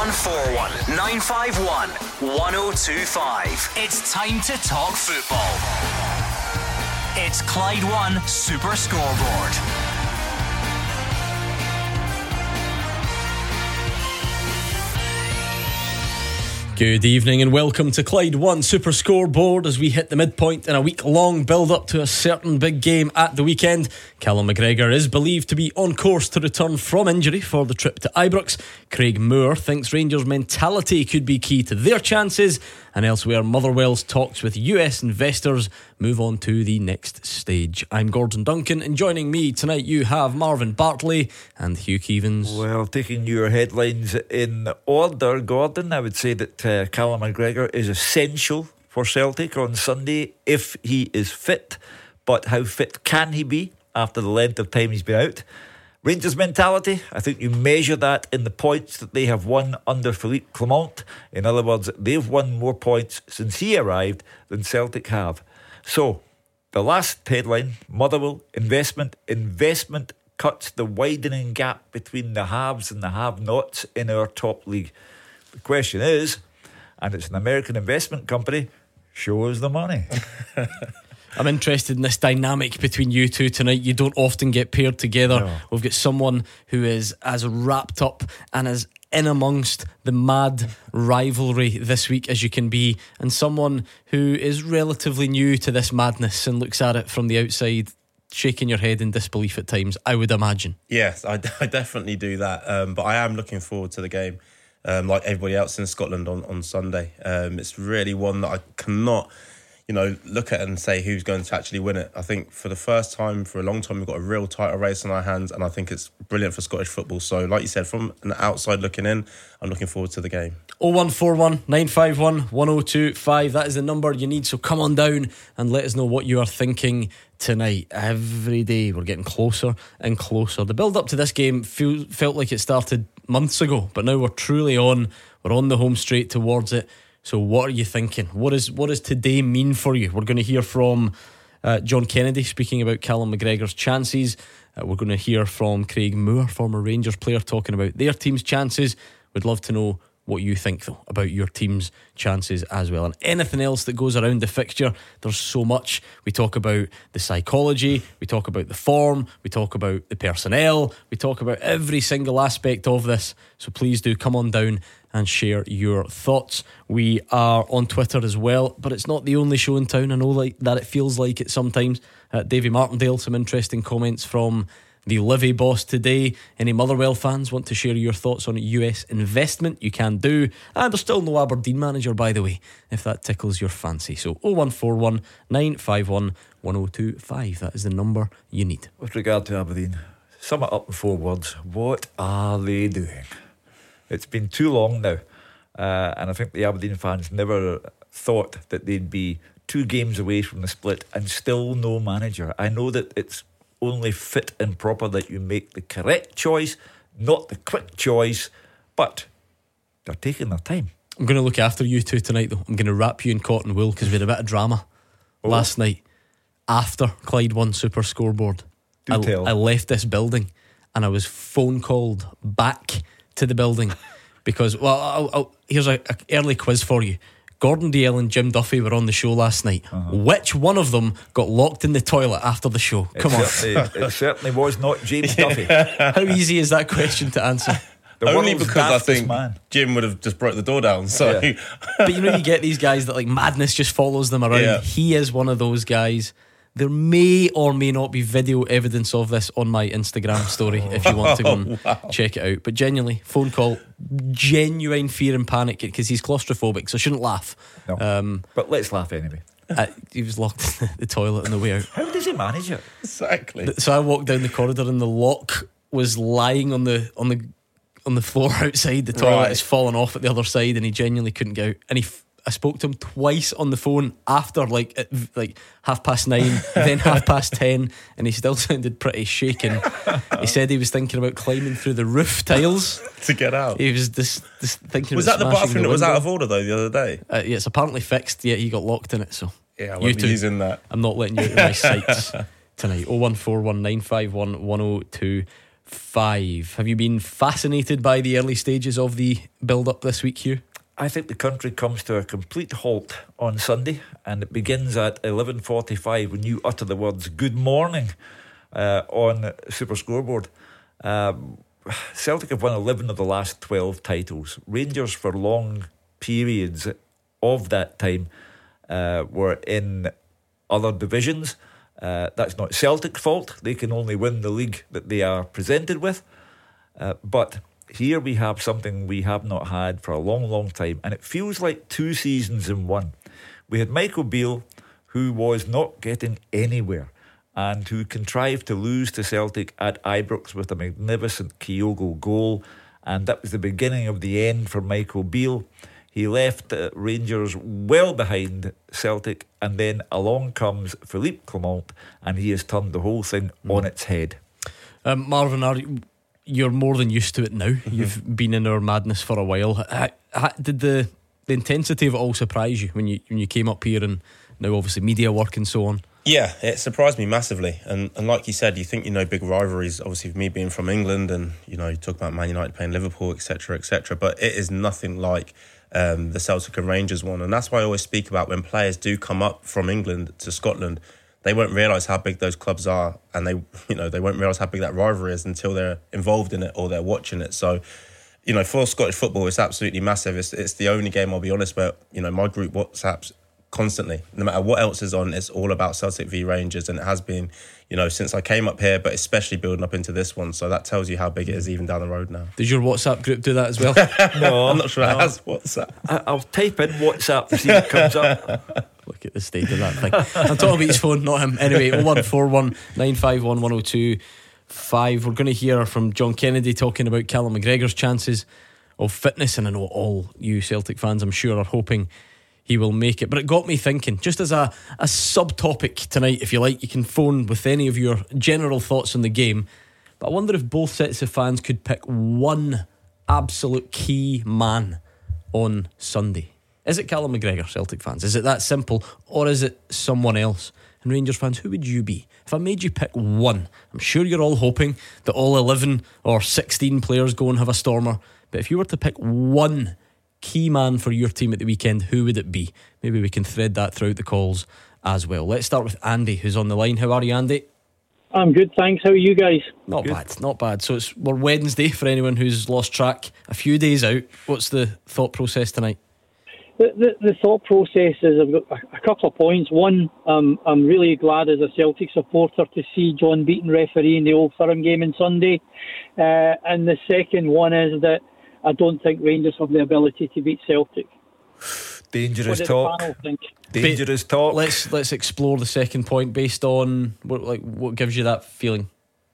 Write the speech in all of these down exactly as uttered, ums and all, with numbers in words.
one four one, nine five one, one oh two five. It's time to talk football. It's Clyde One Super Scoreboard. Good evening and welcome to Clyde One Super Scoreboard as we hit the midpoint in a week-long build-up to a certain big game at the weekend. Callum McGregor is believed to be on course to return from injury for the trip to Ibrox. Craig Moore thinks Rangers' mentality could be key to their chances. And elsewhere, Motherwell's talks with U S investors move on to the next stage. I'm Gordon Duncan, and joining me tonight you have Marvin Bartley and Hugh Keevins. Well, taking your headlines in order, Gordon, I would say that uh, Callum McGregor is essential for Celtic on Sunday if he is fit. But how fit can he be after the length of time he's been out? Rangers' mentality, I think you measure that in the points that they have won under Philippe Clement. In other words, they've won more points since he arrived than Celtic have. So, the last headline, Motherwell, investment. Investment cuts the widening gap between the haves and the have-nots in our top league. The question is, and it's an American investment company, show us the money. I'm interested in this dynamic between you two tonight. You don't often get paired together. No. We've got someone who is as wrapped up and as in amongst the mad rivalry this week as you can be, and someone who is relatively new to this madness and looks at it from the outside, shaking your head in disbelief at times, I would imagine. Yes, I, I definitely do that. Um, but I am looking forward to the game, um, like everybody else in Scotland on, on Sunday. Um, it's really one that I cannot... you know, look at it and say who's going to actually win it. I think for the first time, for a long time, we've got a real title race on our hands, and I think it's brilliant for Scottish football. So, like you said, from an outside looking in, I'm looking forward to the game. oh one four one, nine five one, one oh two five. That is the number you need, so come on down and let us know what you are thinking tonight. Every day we're getting closer and closer. The build up to this game feel, felt like it started months ago, but now we're truly on. We're on the home straight towards it. So what are you thinking? What is what does today mean for you? We're going to hear from uh, John Kennedy speaking about Callum McGregor's chances. Uh, we're going to hear from Craig Moore, former Rangers player, talking about their team's chances. We'd love to know what you think, though, about your team's chances as well. And anything else that goes around the fixture, there's so much. We talk about the psychology, we talk about the form, we talk about the personnel, we talk about every single aspect of this. So please do come on down and share your thoughts. We are on Twitter as well, but it's not the only show in town. I know like that it feels like it sometimes. uh, Davy Martindale, some interesting comments from the Livy boss today. Any Motherwell fans want to share your thoughts on U S investment, you can do. And there's still no Aberdeen manager, by the way, if that tickles your fancy. So oh one four one, nine five one, one oh two five. That is the number you need. With regard to Aberdeen, sum it up in four words. What are they doing? It's been too long now, uh, and I think the Aberdeen fans never thought that they'd be two games away from the split and still no manager. I know that it's only fit and proper that you make the correct choice, not the quick choice, but they're taking their time. I'm going to look after you two tonight, though. I'm going to wrap you in cotton wool because we had a bit of drama oh. last night after Clyde One Super Scoreboard. Do I, tell. I left this building and I was phone called back to the building because, well, I'll, I'll, here's a, a early quiz for you. Gordon Dalziel and Jim Duffy were on the show last night. Uh-huh. Which one of them got locked in the toilet after the show? Come it on. Certainly, it certainly was not James Duffy. How easy is that question to answer? The Only because I think man. Jim would have just broke the door down. So, yeah. But you know, you get these guys that like madness just follows them around. Yeah. He is one of those guys. There may or may not be video evidence of this on my Instagram story if you want to go and wow. check it out. But genuinely, phone call, genuine fear and panic because he's claustrophobic, so shouldn't laugh. No. Um, but let's laugh anyway. uh, he was locked in the toilet on the way out. How does he manage it? Exactly. So I walked down the corridor and the lock was lying on the on the on the floor outside. The toilet Right. has fallen off at the other side, and he genuinely couldn't get out. And he. F- I spoke to him twice on the phone after like at, like half past nine, then half past ten, and he still sounded pretty shaken. He said he was thinking about climbing through the roof tiles to get out. He was just, just thinking. Was about that the smashing bathroom the that was window. out of order though the other day? Uh, yeah, it's apparently fixed. Yeah, he got locked in it. So yeah, I you won't be two, using that. I'm not letting you out of my sights tonight. oh one four one, nine five one, one oh two five. Have you been fascinated by the early stages of the build-up this week, Hugh? I think the country comes to a complete halt on Sunday, and it begins at eleven forty-five when you utter the words "Good morning" uh, on Super Scoreboard. Um, Celtic have won eleven of the last twelve titles. Rangers, for long periods of that time, uh, were in other divisions. Uh, that's not Celtic's fault. They can only win the league that they are presented with. Uh, but here we have something we have not had for a long, long time, and it feels like two seasons in one. We had Michael Beale, who was not getting anywhere, and who contrived to lose to Celtic at Ibrox with a magnificent Kyogo goal, and that was the beginning of the end for Michael Beale. He left uh, Rangers well behind Celtic, and then along comes Philippe Clement, and he has turned the whole thing mm. on its head. Um, Marvin, are you, you're more than used to it now. Mm-hmm. You've been in our madness for a while. How, how, did the, the intensity of it all surprise you when you when you came up here, and now obviously media work and so on? Yeah, it surprised me massively. And and like you said, you think you know big rivalries, obviously with me being from England, and you know you talk about Man United playing Liverpool, etc, etc, but it is nothing like um, the Celtic and Rangers one. And that's why I always speak about when players do come up from England to Scotland, they won't realise how big those clubs are, and they you know they won't realise how big that rivalry is until they're involved in it or they're watching it. So you know for Scottish football, it's absolutely massive. It's, it's the only game, I'll be honest, where you know my group WhatsApps constantly, no matter what else is on, it's all about Celtic v Rangers, and it has been, you know, since I came up here, but especially building up into this one. So that tells you how big it is even down the road now. Does your WhatsApp group do that as well? No, I'm not sure no. it has WhatsApp. I, I'll type in WhatsApp to see what comes up. Look at the state of that thing. I'm talking about his phone, not him. Anyway, oh one four one, nine five one, one oh two five. We're going to hear from John Kennedy talking about Callum McGregor's chances of fitness, and I know all you Celtic fans, I'm sure, are hoping he will make it. But it got me thinking, just as a, a subtopic tonight, if you like, you can phone with any of your general thoughts on the game. But I wonder if both sets of fans could pick one absolute key man on Sunday. Is it Callum McGregor, Celtic fans? Is it that simple? Or is it someone else? And Rangers fans, who would you be? If I made you pick one, I'm sure you're all hoping that all eleven or sixteen players go and have a stormer. But if you were to pick one key man for your team at the weekend, who would it be? Maybe we can thread that throughout the calls as well. Let's start with Andy, who's on the line. How are you, Andy? I'm good, thanks. How are you guys? Not good. bad, not bad. So it's we're Wednesday for anyone who's lost track. A few days out. What's the thought process tonight? The, the, the thought process is I've got a, a couple of points. One, um, I'm really glad as a Celtic supporter to see John Beaton refereeing the Old Firm game on Sunday. Uh, and the second one is that I don't think Rangers have the ability to beat Celtic. Dangerous what talk. The panel think? Dangerous talk. Let's let's explore the second point based on what like what gives you that feeling.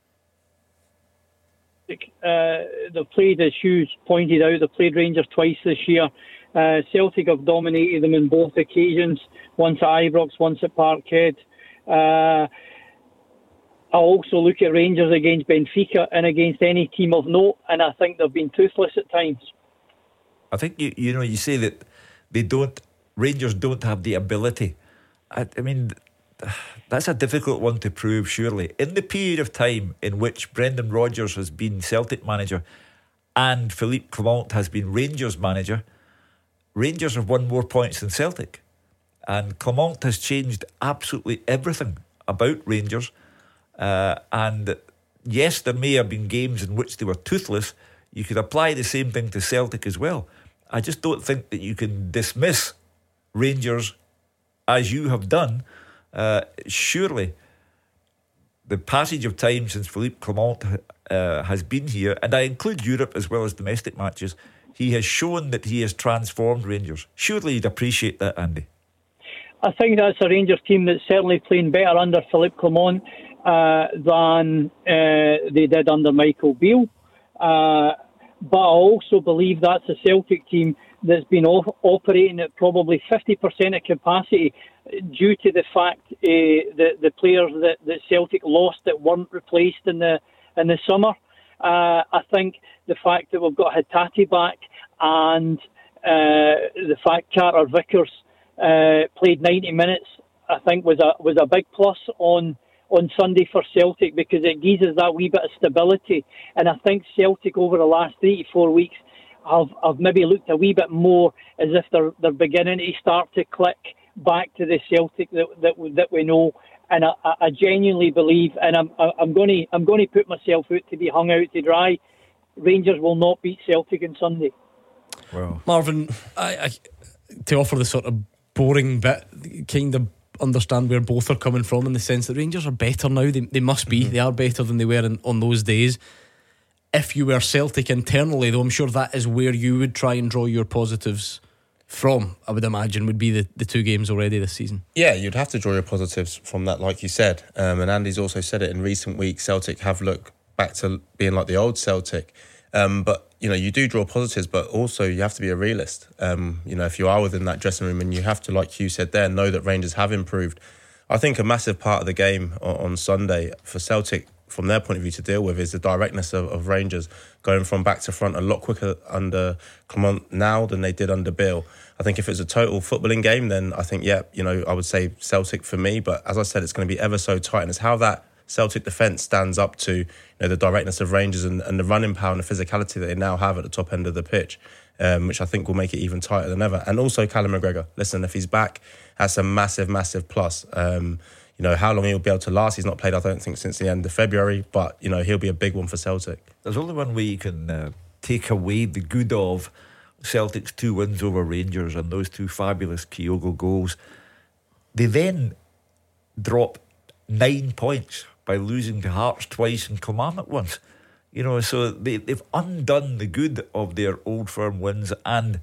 Uh, they've played, as Hughes pointed out, they've played Rangers twice this year. Uh, Celtic have dominated them on both occasions. Once at Ibrox, once at Parkhead. Uh, I also look at Rangers against Benfica and against any team of note, and I think they've been toothless at times. I think you you know you say that they don't Rangers don't have the ability. I, I mean, that's a difficult one to prove. Surely, in the period of time in which Brendan Rodgers has been Celtic manager and Philippe Clement has been Rangers manager, Rangers have won more points than Celtic, and Clement has changed absolutely everything about Rangers. Uh, and yes, there may have been games in which they were toothless. You could apply the same thing to Celtic as well. I just don't think that you can dismiss Rangers as you have done. Uh, surely the passage of time since Philippe Clement uh, has been here, and I include Europe as well as domestic matches, he has shown that he has transformed Rangers. Surely you'd appreciate that, Andy. I think that's a Rangers team that's certainly playing better under Philippe Clement uh, than uh, they did under Michael Beale. Uh, but I also believe that's a Celtic team that's been off- operating at probably fifty percent of capacity due to the fact uh, that the players that, that Celtic lost that weren't replaced in the in the summer. Uh, I think the fact that we've got Hatate back and uh, the fact Carter Vickers uh, played ninety minutes, I think was a was a big plus on on Sunday for Celtic, because it gives us that wee bit of stability. And I think Celtic over the last three to four weeks have, have maybe looked a wee bit more as if they're they're beginning to start to click back to the Celtic that that, that we know. And I, I genuinely believe, and I'm I'm going to I'm going to put myself out to be hung out to dry. Rangers will not beat Celtic on Sunday. Well, Marvin, I, I, to offer the sort of boring bit, kind of understand where both are coming from, in the sense that Rangers are better now. They they must be. Mm-hmm. They are better than they were in, on those days. If you were Celtic internally, though, I'm sure that is where you would try and draw your positives from, I would imagine, would be the, the two games already this season. Yeah, you'd have to draw your positives from that, like you said. Um, and Andy's also said it in recent weeks. Celtic have looked back to being like the old Celtic. Um, but, you know, you do draw positives, but also you have to be a realist. Um, you know, if you are within that dressing room, and you have to, like you said there, know that Rangers have improved. I think a massive part of the game on, on Sunday for Celtic, from their point of view, to deal with is the directness of, of Rangers going from back to front a lot quicker under Clement now than they did under Bill. I think if it's a total footballing game, then I think, yeah, you know, I would say Celtic for me. But as I said, it's going to be ever so tight. And it's how that Celtic defence stands up to, you know, the directness of Rangers and, and the running power and the physicality that they now have at the top end of the pitch, um, which I think will make it even tighter than ever. And also Callum McGregor. Listen, if he's back, that's a massive, massive plus. Um, you know, how long he'll be able to last, he's not played, I don't think, since the end of February, but, you know, he'll be a big one for Celtic. There's only one way you can uh, take away the good of Celtic's two wins over Rangers and those two fabulous Kyogo goals. They then drop nine points by losing to Hearts twice and Kilmarnock once. You know, so they, they've undone the good of their old firm wins. And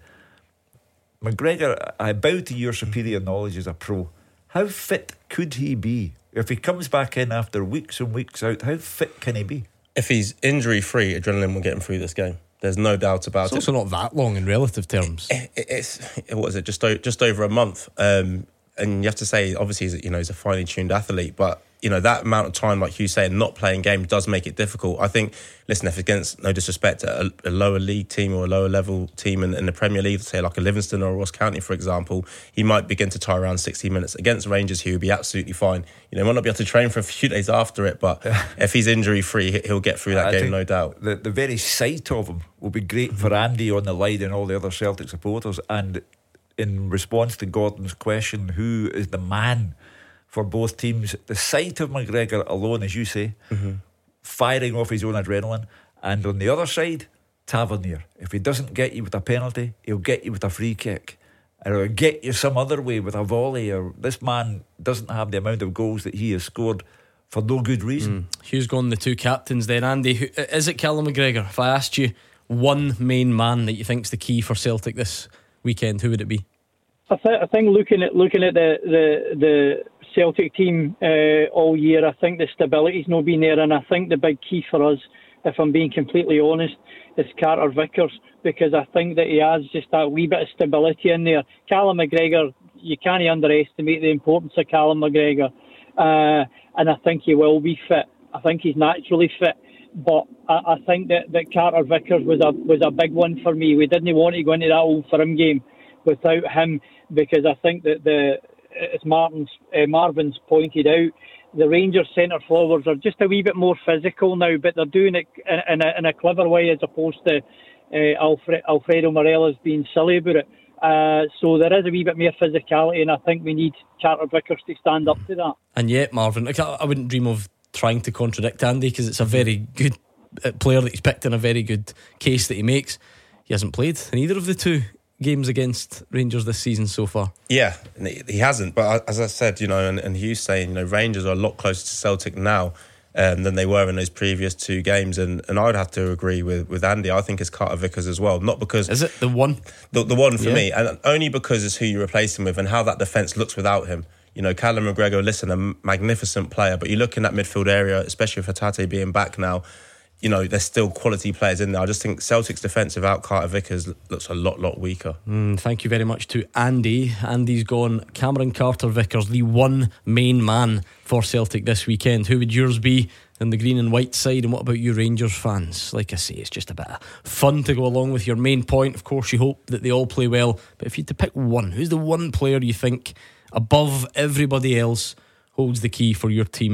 McGregor, I bow to your superior knowledge as a pro. How fit could he be? If he comes back in after weeks and weeks out, how fit can he be? If he's injury-free, adrenaline will get him through this game. There's no doubt about it's it. It's also not that long in relative terms. It, it, it's, what is it, just, o- just over a month. Um, and you have to say, obviously, he's, you know, he's a finely tuned athlete, but you know, that amount of time, like you say, not playing games does make it difficult. I think, listen, if against, no disrespect, a, a lower league team or a lower level team in, in the Premier League, say like a Livingston or a Ross County, for example, he might begin to tie around sixty minutes. Against Rangers, he would be absolutely fine. You know, he might not be able to train for a few days after it, but if he's injury free, he'll get through that I game, no doubt. The, the very sight of him will be great for Andy on the line and all the other Celtic supporters. And in response to Gordon's question, who is the man for both teams, the sight of McGregor alone, as you say, mm-hmm. firing off his own adrenaline, and on the other side, Tavernier. If he doesn't get you with a penalty, he'll get you with a free kick, or he'll get you some other way with a volley. Or this man doesn't have the amount of goals that he has scored for no good reason. Mm. Hugh's gone the two captains then. Andy, who, is it Callum McGregor? If I asked you one main man that you think's the key for Celtic this weekend, who would it be? I, th- I think looking at looking at the the, the Celtic team uh, all year, I think the stability's not been there, and I think the big key for us, if I'm being completely honest, is Carter Vickers, because I think that he has just that wee bit of stability in there. Callum McGregor, you can't underestimate the importance of Callum McGregor, uh, and I think he will be fit. I think he's naturally fit, but I, I think that, that Carter Vickers was a was a big one for me. We didn't want to go into that Old Firm game without him, because I think that the as Martin's, uh, Marvin's pointed out, the Rangers centre forwards are just a wee bit more physical now, but they're doing it in, in, a, in a clever way, as opposed to uh, Alfred, Alfredo Morelos being silly about it. Uh, so there is a wee bit more physicality, and I think we need Carter Vickers to stand up to that. And yet, Marvin, like, I, I wouldn't dream of trying to contradict Andy, because it's a very good player that he's picked and a very good case that he makes. He hasn't played in either of the two games against Rangers this season so far. Yeah, he hasn't, but as I said, you know, and, and Hugh's saying, you know, Rangers are a lot closer to Celtic now um, than they were in those previous two games, and, and I would have to agree with, with Andy. I think it's Carter Vickers as well, not because... Is it the one? The, the one for yeah. me, and only because it's who you replace him with and how that defence looks without him. You know, Callum McGregor, listen, a magnificent player, but you look in that midfield area, especially with Hatate being back now, you know, there's still quality players in there. I just think Celtic's defence without Carter Vickers looks a lot, lot weaker. Mm, thank you very much to Andy. Andy's gone Cameron Carter Vickers, the one main man for Celtic this weekend. Who would yours be in the green and white side? And what about you Rangers fans? Like I say, it's just a bit of fun to go along with your main point. Of course, you hope that they all play well, but if you had to pick one, who's the one player you think above everybody else holds the key for your team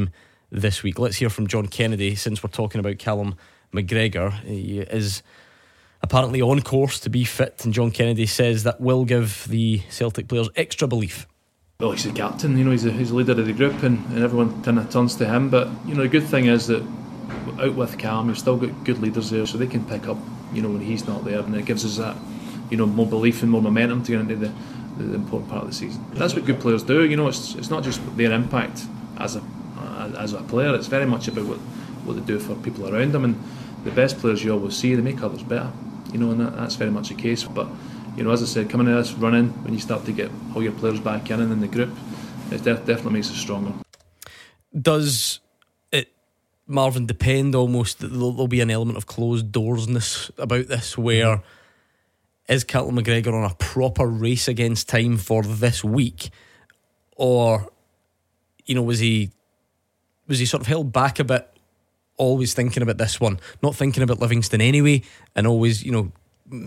this week. Let's hear from John Kennedy, since we're talking about Callum McGregor. He is apparently on course to be fit, and John Kennedy says that will give the Celtic players extra belief. Well, he's the captain, you know, he's the, he's the leader of the group, and, and everyone kind of turns to him. But, you know, the good thing is that out with Cam, you've still got good leaders there, so they can pick up, you know, when he's not there, and it gives us that, you know, more belief and more momentum to get into the, the, the important part of the season. That's what good players do, you know. It's it's not just their impact as a as a player, it's very much about what, what they do for people around them, and the best players you always see, they make others better, you know, and that, that's very much the case. But, you know, as I said, coming into this run-in, when you start to get all your players back in and in the group, it def- definitely makes us stronger. Does it, Marvin, depend almost that there'll, there'll be an element of closed doorsness about this, where mm. is Callum McGregor on a proper race against time for this week, or, you know, was he was he sort of held back a bit, always thinking about this one, not thinking about Livingston anyway, and always, you know,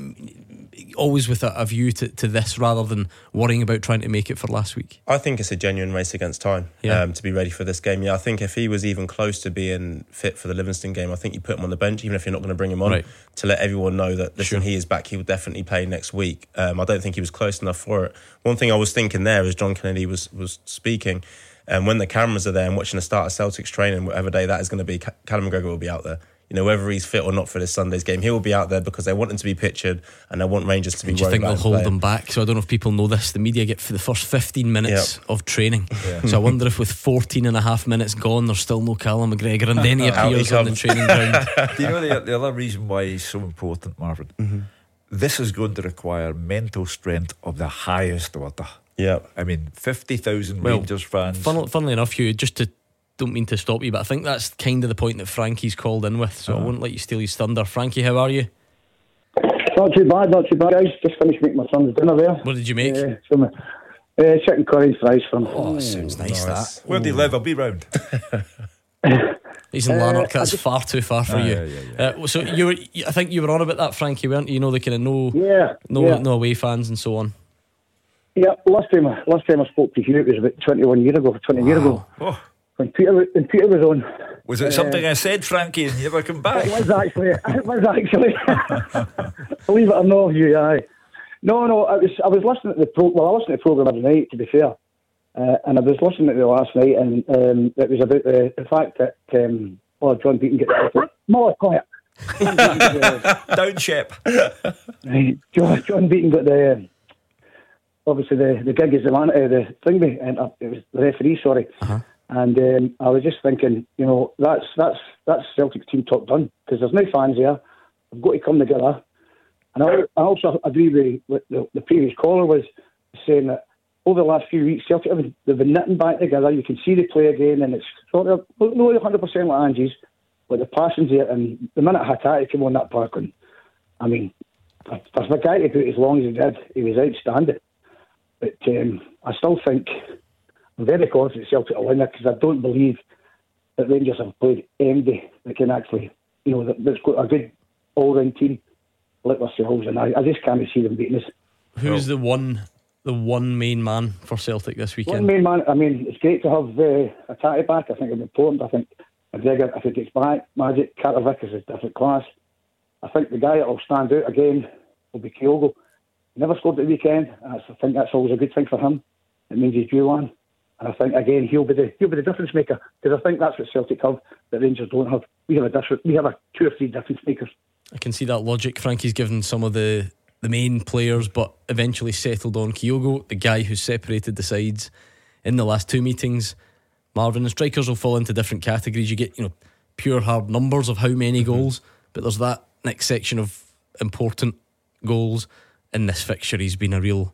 always with a, a view to, to this rather than worrying about trying to make it for last week? I think it's a genuine race against time, yeah. um, to be ready for this game. Yeah, I think if he was even close to being fit for the Livingston game, I think you put him on the bench, even if you're not going to bring him on, right, to let everyone know that, listen, sure, he is back, he will definitely play next week. Um, I don't think he was close enough for it. One thing I was thinking there as John Kennedy was, was speaking, and um, when the cameras are there and watching the start of Celtics training, whatever day that is going to be, Callum McGregor will be out there. You know, whether he's fit or not for this Sunday's game, he will be out there because they want him to be pictured and they want Rangers to be. Do you think they'll hold him back? So I don't know if people know this. The media get for the first fifteen minutes yep. of training. Yeah. So I wonder if with fourteen and a half minutes gone, there's still no Callum McGregor, and then he appears he on the training ground. Do you know the, the other reason why he's so important, Marvin? Mm-hmm. This is going to require mental strength of the highest order. Yeah, I mean, fifty thousand well, Rangers fans. Fun, funnily enough, Hugh, just to. Don't mean to stop you, but I think that's kind of the point that Frankie's called in with, so uh-huh. I won't let you steal his thunder. Frankie, how are you? Not too bad, not too bad, guys. Just finished making my son's dinner there. What did you make? Uh, some, uh, chicken curry and fries from. Oh, sounds nice, nice. that. Where do you live? I'll be round. He's in Lanark. That's just, far too far for ah, you. Yeah, yeah, yeah. Uh, so you were, I think you were on about that, Frankie, weren't you? You know, the kind of no, yeah, no, yeah. no away fans and so on. Yeah, last time, last time I spoke to Hugh, it was about twenty-one years ago, twenty wow. years ago. Oh. When Peter, when Peter was on. Was it uh, something I said, Frankie, and you never come back? It was actually. It was actually. Believe it or not, you, aye. No, no, I was I was listening to the pro. Well, I listened to the programme every night, to be fair. Uh, and I was listening to it last night, and um, it was about the, the fact that um, oh, John Beaton get the more quiet. Down ship. Right, John, John Beaton got the obviously the, the gig as the man, uh, the thingy, and uh, it was the referee. Sorry. Uh-huh. And um, I was just thinking, you know, that's that's that's Celtic team top done, because there's no fans there. They've got to come together. And I, I also agree with what the, the previous caller was saying, that over the last few weeks, Celtic have been, they've been knitting back together. You can see they play again, and it's sort of not one hundred percent like Angie's, but the passing's there. And the minute Hatate came on that park, and I mean, for, for the guy to do it as long as he did, he was outstanding. But um, I still think. I'm very confident Celtic will win it, because I don't believe that Rangers have played anybody that can actually, you know, that, that's got a good all-round team like themselves, and I, I just can't see them beating us. Who's the one, the one main man for Celtic this weekend? One main man. I mean, it's great to have uh, Hatate back. I think it's important. I think McGregor, if he gets back, Magic, Carter-Vickers is a different class. I think the guy that will stand out again will be Kyogo. He never scored at the weekend. That's, I think that's always a good thing for him. It means he's due one. And I think again he'll be the he'll be the difference maker, because I think that's what Celtic have that Rangers don't have. We have a different, we have a two or three difference makers. I can see that logic. Frankie's given some of the, the main players, but eventually settled on Kyogo, the guy who separated the sides in the last two meetings. Marvin, and strikers will fall into different categories. You get, you know, pure hard numbers of how many mm-hmm. goals, but there's that next section of important goals. In this fixture, he's been a real.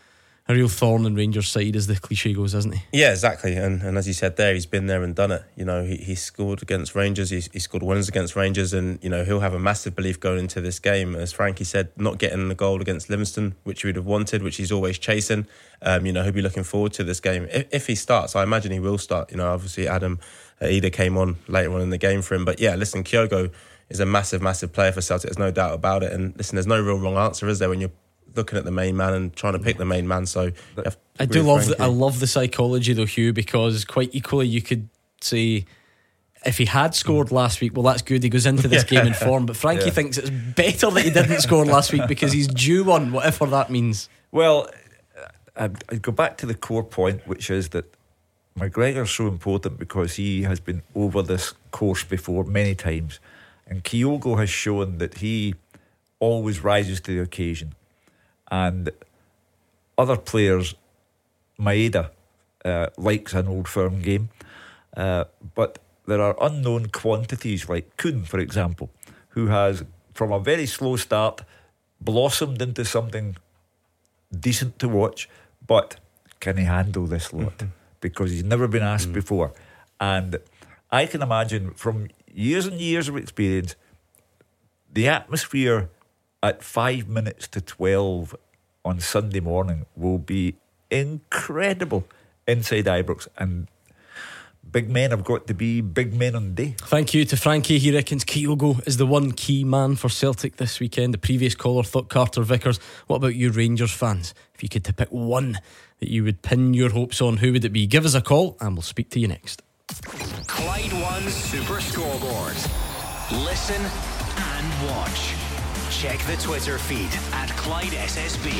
A real thorn in Rangers' side, as the cliche goes, hasn't he? Yeah, exactly. And and as you said there, he's been there and done it. You know, he, he scored against Rangers, he, he scored winners against Rangers, and, you know, he'll have a massive belief going into this game. As Frankie said, not getting the goal against Livingston, which we'd have wanted, which he's always chasing. Um, you know, he'll be looking forward to this game. If, if he starts, I imagine he will start. You know, obviously Adam Ida came on later on in the game for him. But yeah, listen, Kyogo is a massive, massive player for Celtic. There's no doubt about it. And listen, there's no real wrong answer, is there, when you're looking at the main man and trying to pick the main man? So I do love the, I love the psychology though, Hugh, because quite equally you could say if he had scored last week, well, that's good. He goes into this game in form. But Frankie Yeah. thinks it's better that he didn't score last week because he's due one, whatever that means. Well, I'd, I'd go back to the core point, which is that McGregor's so important because he has been over this course before many times, and Kyogo has shown that he always rises to the occasion. And other players, Maeda uh, likes an old firm game, uh, but there are unknown quantities like Kuhn, for example, who has, from a very slow start, blossomed into something decent to watch. But can he handle this lot? Mm-hmm. Because he's never been asked mm. before. And I can imagine from years and years of experience, the atmosphere at five minutes to twelve on Sunday morning will be incredible inside Ibrox. And big men have got to be big men on the day. Thank you to Frankie. He reckons Kyogo is the one key man for Celtic this weekend. The previous caller thought Carter Vickers. What about you Rangers fans? If you could to pick one that you would pin your hopes on, who would it be? Give us a call and we'll speak to you next. Clyde One Super Scoreboard. Listen and watch. Check the Twitter feed at Clyde S S B.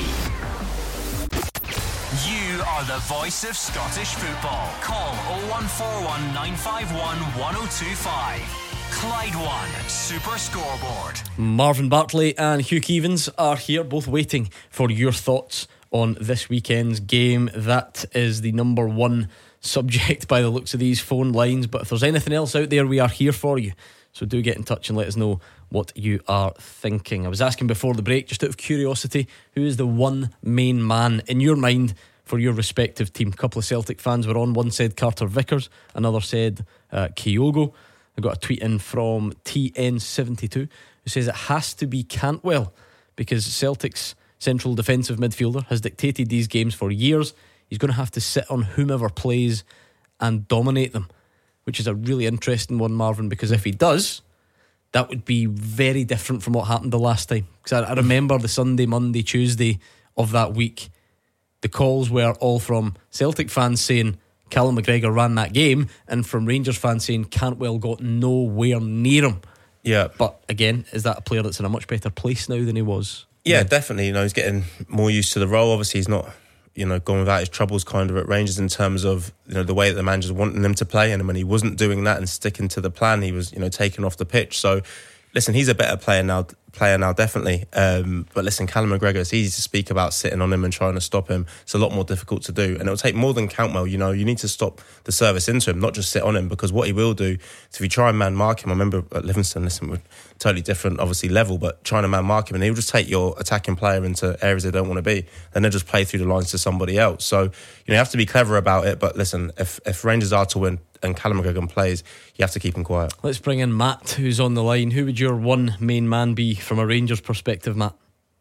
You are the voice of Scottish football. Call oh one four one nine five one one oh two five. Clyde One Super Scoreboard. Marvin Bartley and Hugh Keevins are here, both waiting for your thoughts on this weekend's game. That is the number one subject by the looks of these phone lines. But if there's anything else out there, we are here for you. So do get in touch and let us know what you are thinking. I was asking before the break, just out of curiosity, who is the one main man in your mind for your respective team? A couple of Celtic fans were on. One said Carter Vickers, another said uh, Kyogo. I got a tweet in from T N seventy-two who says it has to be Cantwell because Celtic's central defensive midfielder has dictated these games for years. He's going to have to sit on whomever plays and dominate them, which is a really interesting one, Marvin, because if he does, that would be very different from what happened the last time. Because I, I remember the Sunday, Monday, Tuesday of that week, the calls were all from Celtic fans saying Callum McGregor ran that game, and from Rangers fans saying Cantwell got nowhere near him. Yeah. But again, is that a player that's in a much better place now than he was? Yeah, yeah. definitely. You know, he's getting more used to the role. Obviously, he's not, you know, gone without his troubles kind of at Rangers in terms of, you know, the way that the managers wanting him to play. And when he wasn't doing that and sticking to the plan, he was, you know, taken off the pitch. So, listen, he's a better player now, player now, definitely. Um, but listen, Callum McGregor, it's easy to speak about sitting on him and trying to stop him. It's a lot more difficult to do. And it'll take more than Cantwell, you know. You need to stop the service into him, not just sit on him, because what he will do is if you try and man mark him, I remember at Livingston, listen, we're totally different, obviously, level, but trying to man mark him, and he'll just take your attacking player into areas they don't want to be. Then they'll just play through the lines to somebody else. So, you know, you have to be clever about it. But listen, if, if Rangers are to win and Callum McGregor plays, you have to keep him quiet. Let's bring in Matt, who's on the line. Who would your one main man be from a Rangers perspective, Matt?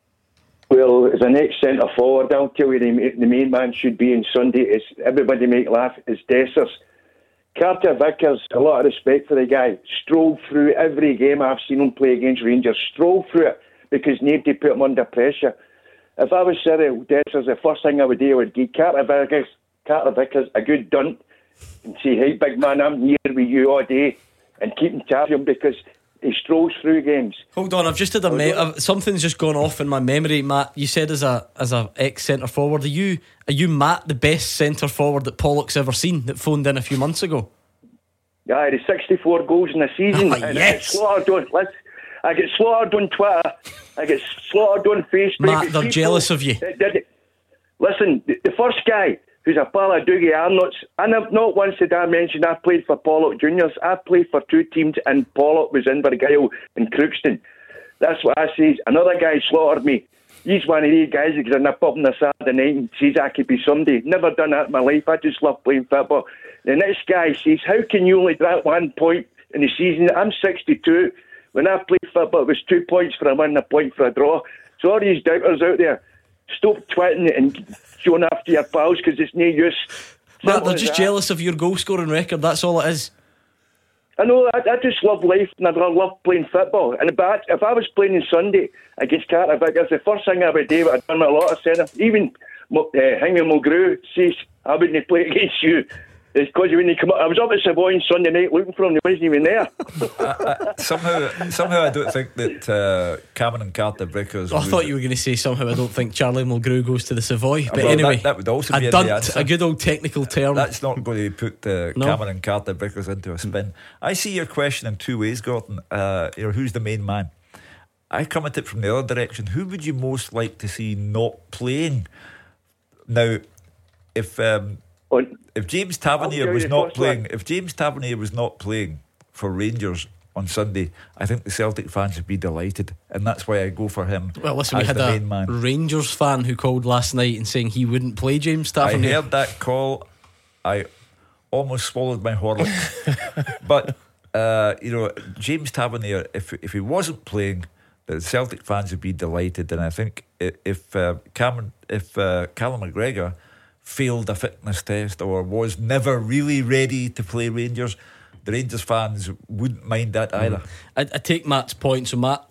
Well, as an ex-centre forward, I'll tell you the, the main man should be on Sunday. Is everybody make laugh is Dessers. Carter Vickers, a lot of respect for the guy. Strolled through every game I've seen him play against Rangers. Strolled through it because nobody put him under pressure. If I was Cyril Dessers, the first thing I would do, I would give Carter Vickers, Carter Vickers a good dunt and say, hey, big man, I'm here with you all day, and keep him tab him because he strolls through games. Hold on, I've just had a me- I've, something's just gone off in my memory, Matt. You said as a as a ex centre forward, are you are you Matt the best centre forward that Pollock's ever seen that phoned in a few months ago? Yeah, he had sixty-four goals in a season. Oh, and yes. I get slaughtered on, let's, I get slaughtered on Twitter. I get slaughtered on Facebook. Matt, they're jealous of you. Did it. Listen, the, the first guy who's a pal of Dougie Arnott's, and I've not once did I mention I played for Pollock Juniors. I played for two teams, and Pollock was in Invergyle and Crookston. That's what I say. Another guy slaughtered me. He's one of these guys that gets in a pub on a Saturday night and says I could be somebody. Never done that in my life. I just love playing football. The next guy says, how can you only get one point in the season? I'm sixty-two. When I played football, it was two points for a win and a point for a draw. So all these doubters out there, stop twitting and showing after your pals because it's no use. Matt, they're just jealous of your goal scoring record. That's all it is. I know. I, I just love life and I love playing football. And but if I was playing on Sunday against Carter Vickers, the first thing I would do, I'd done a lot of centre. Even uh, Hingham Mulgrew says I wouldn't play against you. It's because when he come up, I was up at Savoy on Sunday night looking for him. He wasn't even there. I, I, somehow, somehow, I don't think that uh, Cameron Carter Vickers. Oh, I thought you were going to say somehow I don't think Charlie Mulgrew goes to the Savoy. But well, anyway, that, that would also a be dunt, the answer. a good old technical term. That's not going to put uh, No. Cameron Carter Vickers into a spin. I see your question in two ways, Gordon. Uh, you know, who's the main man? I come at it from the other direction. Who would you most like to see not playing? Now, if um, On, if James I'll Tavernier tell was you not first playing, one. if James Tavernier was not playing for Rangers on Sunday, I think the Celtic fans would be delighted, and that's why I go for him. Well, listen, we as had the a main man. Rangers fan who called last night and saying he wouldn't play James I Tavernier. heard that call. I almost swallowed my Horlicks. But uh, you know, James Tavernier, if if he wasn't playing, the Celtic fans would be delighted. And I think i- if uh, Cameron, if uh, Callum McGregor failed a fitness test or was never really ready to play Rangers, the Rangers fans wouldn't mind that either. I, I take Matt's point. So Matt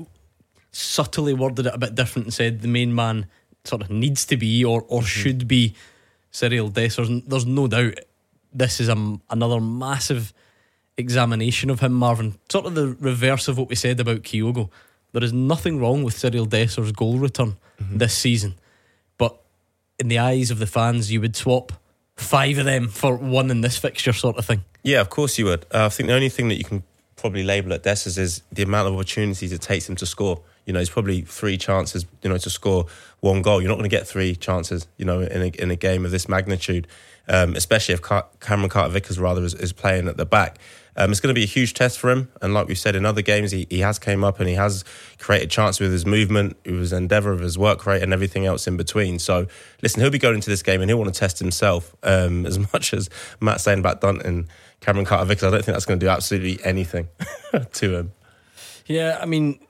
subtly worded it a bit different and said the main man sort of needs to be or, or should be Cyril Dessers. And there's no doubt this is a, another massive examination of him, Marvin. Sort of the reverse of what we said about Kyogo. There is nothing wrong with Cyril Dessers' goal return Mm-hmm. this season, but in the eyes of the fans, you would swap five of them for one in this fixture, sort of thing. Yeah, of course you would. Uh, I think the only thing that you can probably label at Dessers is the amount of opportunities it takes him to score. You know, it's probably three chances, you know, to score one goal. You're not going to get three chances, you know, in a, in a game of this magnitude, um, especially if Car- Cameron Carter-Vickers rather is, is playing at the back. Um, it's going to be a huge test for him. And like we've said in other games, he, he has came up and he has created chances with his movement, with his endeavour, of his work rate and everything else in between. So, listen, he'll be going into this game and he'll want to test himself. Um, as much as Matt's saying about Dunt and Cameron Carter-Vickers, I don't think that's going to do absolutely anything to him. Yeah, I mean,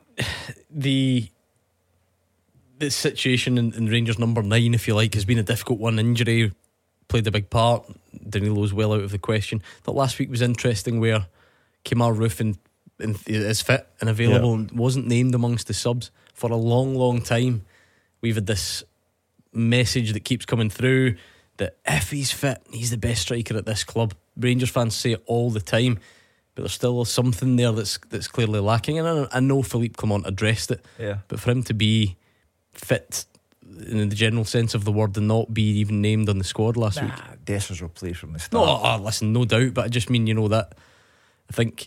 the the situation in, in Rangers number nine, if you like, has been a difficult one. Injury played a big part. Danilo's well out of the question. Thought last week was interesting where Kemar Roofe is fit and available, yeah, and wasn't named amongst the subs for a long, long time. We've had this message that keeps coming through that if he's fit, he's the best striker at this club. Rangers fans say it all the time, but there's still something there that's that's clearly lacking. And I, I know Philippe Clement addressed it, Yeah. but for him to be fit in the general sense of the word and not be even named on the squad last Nah, week. Dessers will play from the No, start. oh, listen, no doubt, but I just mean, you know, that I think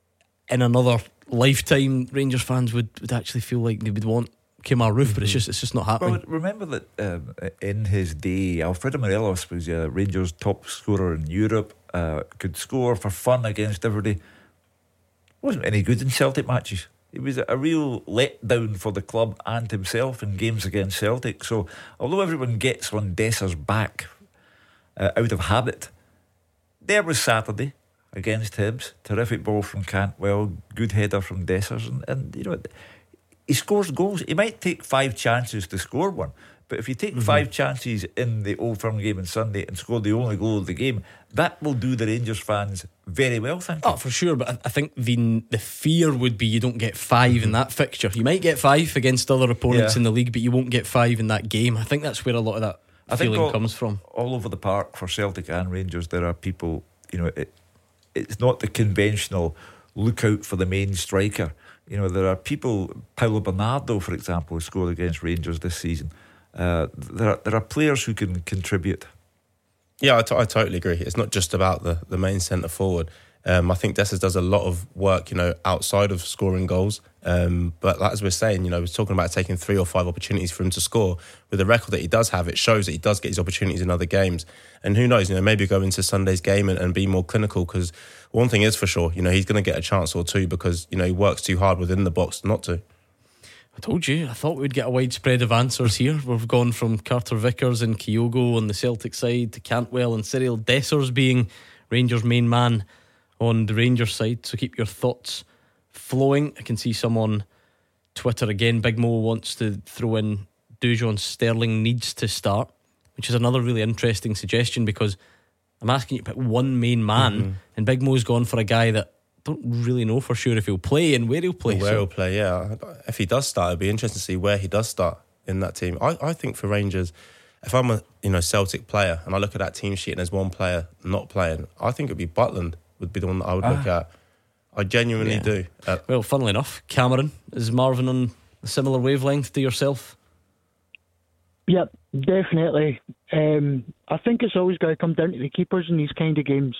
in another lifetime Rangers fans would, would actually feel like they would want Kemar Roofe, but it's just it's just not happening. Well, remember that um, in his day, Alfredo Morelos was uh, Rangers' top scorer in Europe, uh, could score for fun against everybody. Wasn't any good in Celtic matches. It was a real letdown for the club and himself in games against Celtic. So, although everyone gets on Dessers back uh, out of habit, there was Saturday against Hibs. Terrific ball from Cantwell, good header from Dessers, and, and you know, he scores goals. He might take five chances to score one, but if you take mm-hmm. five chances in the Old Firm game on Sunday and score the only goal of the game, that will do the Rangers fans very well, thank you. Oh, for sure, but I, I think the the fear would be you don't get five mm-hmm. in that fixture. You might get five against other opponents yeah. in the league, but you won't get five in that game. I think that's where a lot of that I feeling think all, comes from. All over the park for Celtic and Rangers, there are people, you know, it, it's not the conventional look out for the main striker. You know, there are people, Paulo Bernardo, for example, who scored against Rangers this season. Uh, there are there are players who can contribute. Yeah, I, t- I totally agree. It's not just about the, the main centre forward. Um, I think Dessers does a lot of work, you know, outside of scoring goals. Um, but as we're saying, you know, we're talking about taking three or five opportunities for him to score. With the record that he does have, it shows that he does get his opportunities in other games. And who knows, you know, maybe go into Sunday's game and, and be more clinical, because one thing is for sure, you know, he's going to get a chance or two because, you know, he works too hard within the box not to. I told you, I thought we'd get a widespread of answers here. We've gone from Carter Vickers and Kyogo on the Celtic side to Cantwell and Cyril Dessers being Rangers' main man on the Rangers side. So keep your thoughts flowing. I can see some on Twitter again. Big Mo wants to throw in Dujon Sterling needs to start, which is another really interesting suggestion, because I'm asking you to pick one main man, mm-hmm. and Big Mo's gone for a guy that don't really know for sure if he'll play and where he'll play. Where so. he'll play, yeah. If he does start, it'd be interesting to see where he does start in that team. I, I think for Rangers, if I'm a you know Celtic player and I look at that team sheet and there's one player not playing, I think it'd be Butland would be the one that I would ah. look at. I genuinely yeah. do. Uh, well, funnily enough, Cameron, is Marvin on a similar wavelength to yourself? Yep, definitely. Um, I think it's always got to come down to the keepers in these kind of games.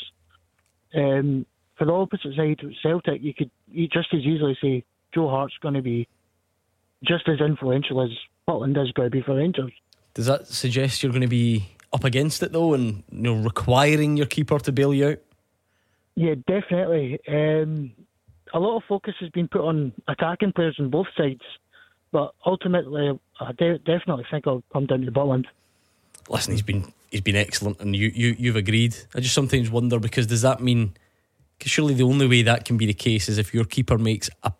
Um, for the opposite side, Celtic, you could you just as easily say Joe Hart's going to be just as influential as Butland is going to be for Rangers. Does that suggest you're going to be up against it though, and you know requiring your keeper to bail you out? Yeah, definitely. Um, a lot of focus has been put on attacking players on both sides, but ultimately, I de- definitely think I'll come down to Butland. Listen, he's been he's been excellent, and you, you you've agreed. I just sometimes wonder, because does that mean? Because surely the only way that can be the case is if your keeper makes a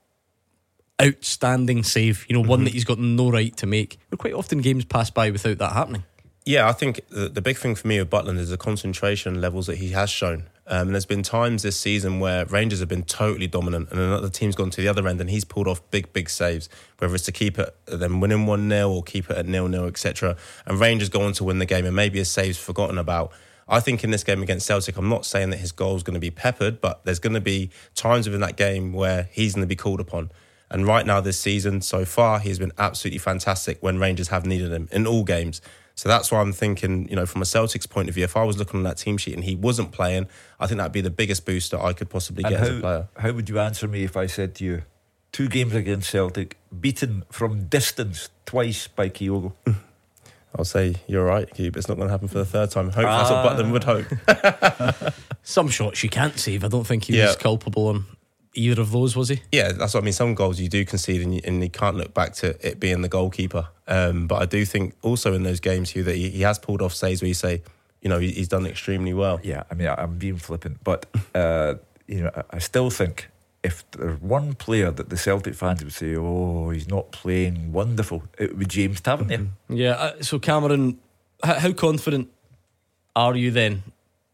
outstanding save, you know, mm-hmm. one that he's got no right to make. But quite often games pass by without that happening. Yeah, I think the, the big thing for me with Butland is the concentration levels that he has shown. Um, and there's been times this season where Rangers have been totally dominant and another team's gone to the other end and he's pulled off big, big saves, whether it's to keep it, them winning one nil or keep it at nil nil, et cetera. And Rangers go on to win the game and maybe his save's forgotten about. I think in this game against Celtic, I'm not saying that his goal's going to be peppered, but there's going to be times within that game where he's going to be called upon. And right now this season, so far, he's been absolutely fantastic when Rangers have needed him in all games. So that's why I'm thinking, you know, from a Celtics point of view, if I was looking on that team sheet and he wasn't playing, I think that'd be the biggest boost that I could possibly get how, as a player. How would you answer me if I said to you, two games against Celtic, beaten from distance twice by Kyogo? I'll say, you're right, Keith, it's not going to happen for the third time. Hope ah. That's what Butland would hope. Some shots you can't save. I don't think he yeah. was culpable on either of those, was he? Yeah, that's what I mean. Some goals you do concede and you, and you can't look back to it being the goalkeeper. Um, but I do think also in those games, Hugh, that he, he has pulled off saves where you say, you know, he, he's done extremely well. Yeah, I mean, I'm being flippant, but uh, you know, I still think if there's one player that the Celtic fans would say, oh, he's not playing wonderful, it would be James Tavernier. Mm-hmm. Yeah, uh, so Cameron, how, how confident are you then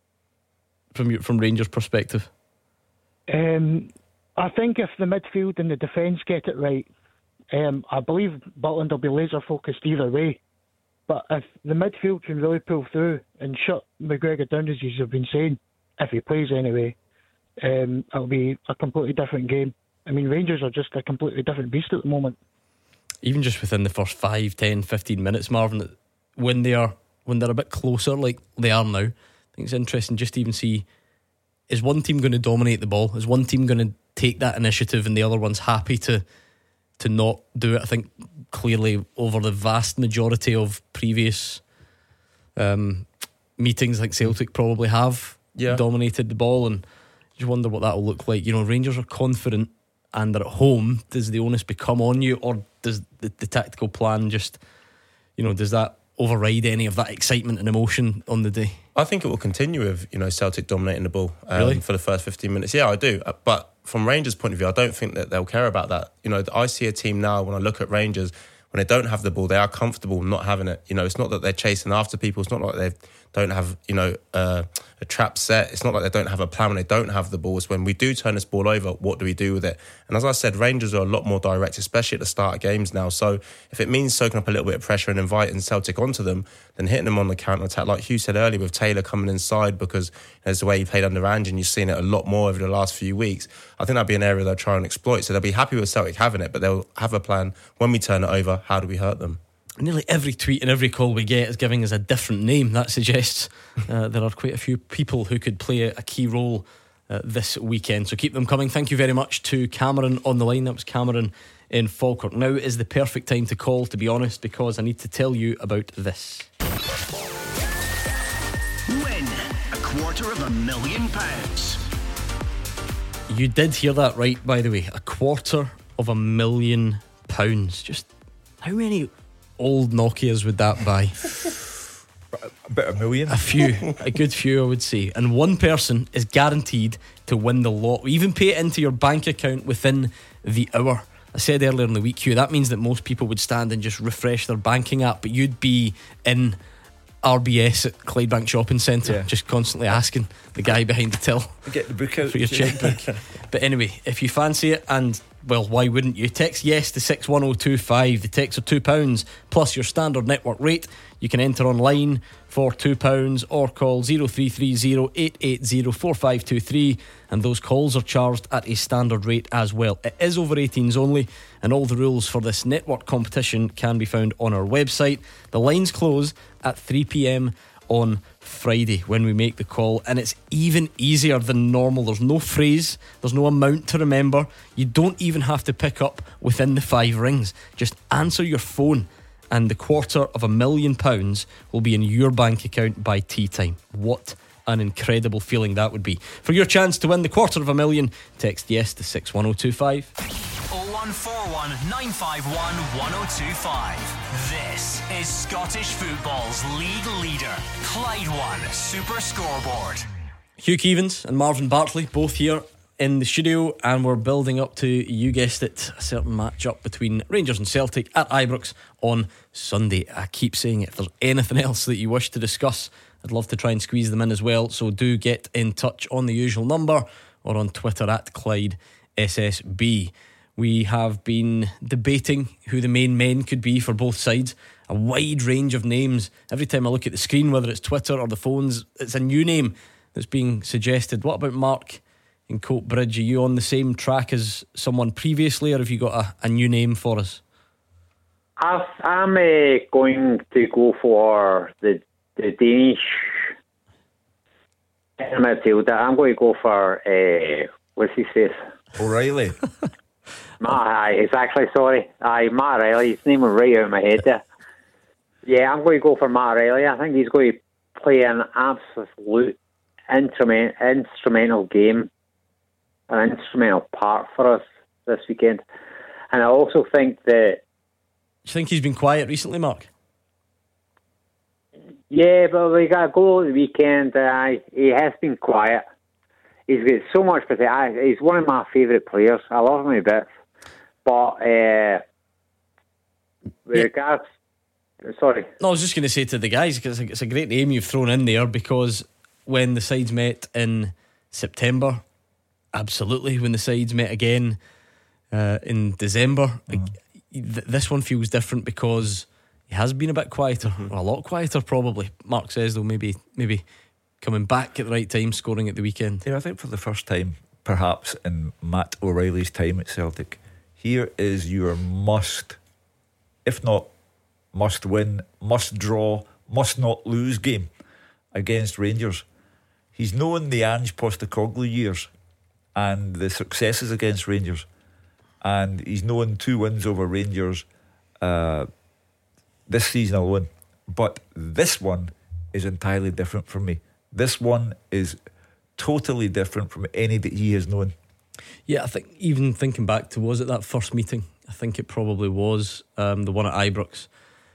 from your, from Rangers' perspective? Um, I think if the midfield and the defence get it right, um, I believe Butland will be laser focused either way. But if the midfield can really pull through and shut McGregor down, as you've been saying, if he plays anyway, um, it'll be a completely different game. I mean, Rangers are just a completely different beast at the moment. Even just within the first five, ten, fifteen minutes, Marvin, when they are when they're a bit closer, like they are now, I think it's interesting just to even see, is one team going to dominate the ball? Is one team going to take that initiative and the other one's happy to to not do it? I think clearly over the vast majority of previous um, meetings, like Celtic probably have yeah. dominated the ball, and you just wonder what that will look like. You know, Rangers are confident and they're at home. Does the onus become on you, or does the, the tactical plan just, you know, does that override any of that excitement and emotion on the day? I think it will continue with, you know, Celtic dominating the ball um, really? for the first fifteen minutes. Yeah, I do. But from Rangers' point of view, I don't think that they'll care about that. You know, I see a team now, when I look at Rangers, when they don't have the ball, they are comfortable not having it. You know, it's not that they're chasing after people. It's not like they don't have, you know, uh, a trap set. It's not like they don't have a plan when they don't have the ball. It's when we do turn this ball over, what do we do with it? And as I said, Rangers are a lot more direct, especially at the start of games now. So if it means soaking up a little bit of pressure and inviting Celtic onto them, then hitting them on the counter-attack, like Hugh said earlier, with Taylor coming inside, because there's the way he played under Ange, and you've seen it a lot more over the last few weeks. I think that'd be an area they'll try and exploit. So they'll be happy with Celtic having it, but they'll have a plan. When we turn it over, how do we hurt them? Nearly every tweet and every call we get is giving us a different name. That suggests uh, there are quite a few people who could play a key role uh, this weekend. So keep them coming. Thank you very much to Cameron on the line. That was Cameron in Falkirk. Now is the perfect time to call, to be honest, because I need to tell you about this. Win a quarter of a million pounds. You did hear that right, by the way. A quarter of a million pounds. Just how many old Nokias would that buy? About a million. A few. A good few, I would say. And one person is guaranteed to win the lot. We even pay it into your bank account within the hour. I said earlier in the week, Hugh, that means that most people would stand and just refresh their banking app, but you'd be in R B S at Clydebank Shopping Centre, yeah. just constantly asking the guy behind the till get the book out for your checkbook. But anyway, if you fancy it, and Well, why wouldn't you? Text yes to six one oh two five. The texts are two pounds plus your standard network rate. You can enter online for two pounds or call oh three three oh, eight eight oh, four five two three, and those calls are charged at a standard rate as well. It is over eighteens only, and all the rules for this network competition can be found on our website. The lines close at three p.m. on Friday when we make the call, and it's even easier than normal. There's no phrase, there's no amount to remember. You don't even have to pick up within the five rings. Just answer your phone and the quarter of a million pounds will be in your bank account by tea time. What an incredible feeling that would be. For your chance to win the quarter of a million, text yes to six one oh two five. oh one four one, nine five one, one oh two five. This is Scottish football's league leader, Clyde One Super Scoreboard. Hugh Keevins and Marvin Bartley both here in the studio, and we're building up to, you guessed it, a certain match-up between Rangers and Celtic at Ibrox on Sunday. I keep saying it, if there's anything else that you wish to discuss, I'd love to try and squeeze them in as well, so do get in touch on the usual number or on Twitter at Clyde S S B. We have been debating who the main men could be for both sides. A wide range of names. Every time I look at the screen, whether it's Twitter or the phones, it's a new name that's being suggested. What about Mark in Coatbridge? Are you on the same track as someone previously, or have you got a, a new name for us? I've, I'm uh, going to go for the, the Danish midfielder. I'm going to go for, uh, what's his face? O'Reilly. Matt, aye, exactly, sorry. Aye, Matt Riley. His name was right out of my head there. Yeah, I'm going to go for Matt Riley. I think he's going to play an absolute instrument, instrumental game, an instrumental part for us this weekend. And I also think that... Do you think he's been quiet recently, Mark? Yeah, but we got a goal at the weekend. Uh, he has been quiet. He's got so much potential. He's one of my favourite players. I love him a bit. But uh, with yeah. regards... Sorry. No, I was just going to say to the guys, because it's a great name you've thrown in there, because when the sides met in September, absolutely, when the sides met again uh, in December, mm. th- this one feels different because he has been a bit quieter, mm-hmm. or a lot quieter probably. Mark says though, maybe maybe coming back at the right time, scoring at the weekend. Yeah, I think for the first time perhaps in Matt O'Reilly's time at Celtic, here is your must, if not must win, must draw, must not lose game against Rangers. He's known the Ange Postecoglou years and the successes against Rangers, and he's known two wins over Rangers uh, this season alone. But this one is entirely different from me. This one is totally different from any that he has known. Yeah, I think even thinking back to, was it that first meeting? I think it probably was um, the one at Ibrox.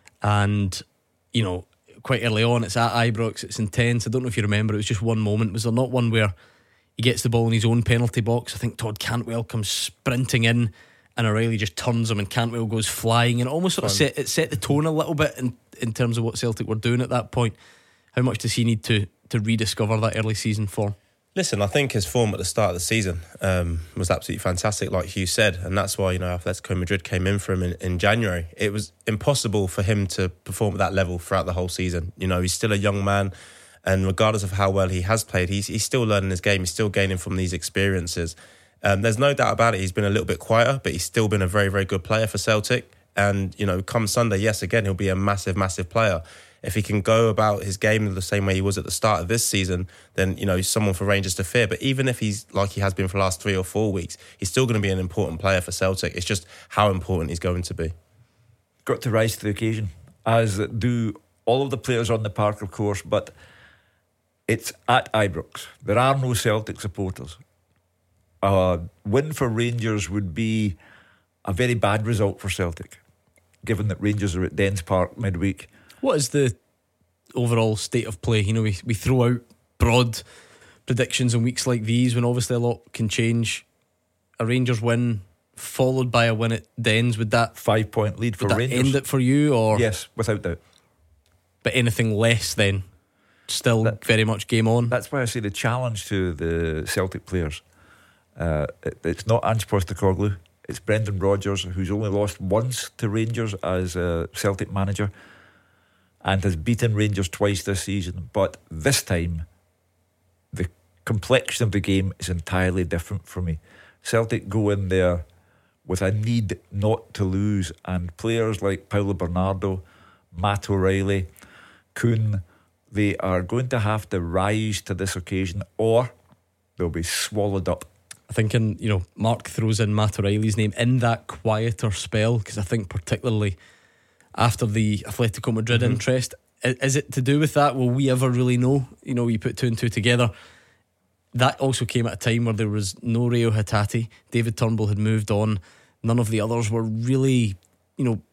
And, you know, quite early on, it's at Ibrox, it's intense. I don't know if you remember, it was just one moment. Was there not one where he gets the ball in his own penalty box? I think Todd Cantwell comes sprinting in and O'Reilly just turns him and Cantwell goes flying, and it almost sort of set, it set the tone a little bit in, in terms of what Celtic were doing at that point. How much does he need to, to rediscover that early season form? Listen, I think his form at the start of the season um, was absolutely fantastic, like Hugh said, and that's why, you know, Atletico Madrid came in for him in, in January. It was impossible for him to perform at that level throughout the whole season. You know, he's still a young man, and regardless of how well he has played, he's he's still learning his game. He's still gaining from these experiences. Um, there's no doubt about it. He's been a little bit quieter, but he's still been a very, very good player for Celtic. And, you know, come Sunday, yes, again, he'll be a massive, massive player. If he can go about his game the same way he was at the start of this season, then, you know, he's someone for Rangers to fear. But even if he's like he has been for the last three or four weeks, he's still going to be an important player for Celtic. It's just how important he's going to be. Got to rise to the occasion, as do all of the players on the park, of course, but it's at Ibrox. There are no Celtic supporters. A win for Rangers would be a very bad result for Celtic, given that Rangers are at Dens Park midweek. What is the overall state of play? You know, we, we throw out broad predictions in weeks like these when obviously a lot can change. A Rangers win followed by a win at Dens, would that five point lead for would that Rangers end it for you? Or yes, without doubt. But anything less then still that, very much game on. That's why I say the challenge to the Celtic players, uh, it, it's not Ange Postecoglou, It's Brendan Rodgers, who's only lost once to Rangers as a Celtic manager and has beaten Rangers twice this season. But this time, the complexion of the game is entirely different for me. Celtic go in there with a need not to lose, and players like Paulo Bernardo, Matt O'Reilly, Kuhn, they are going to have to rise to this occasion or they'll be swallowed up. I think, in, you know, Mark throws in Matt O'Reilly's name in that quieter spell, because I think particularly after the Atletico Madrid mm-hmm. interest, is it to do with that? Will we ever really know? You know, you put two and two together. That also came at a time where there was no Rio Hatate. David Turnbull had moved on. None of the others were really, you know,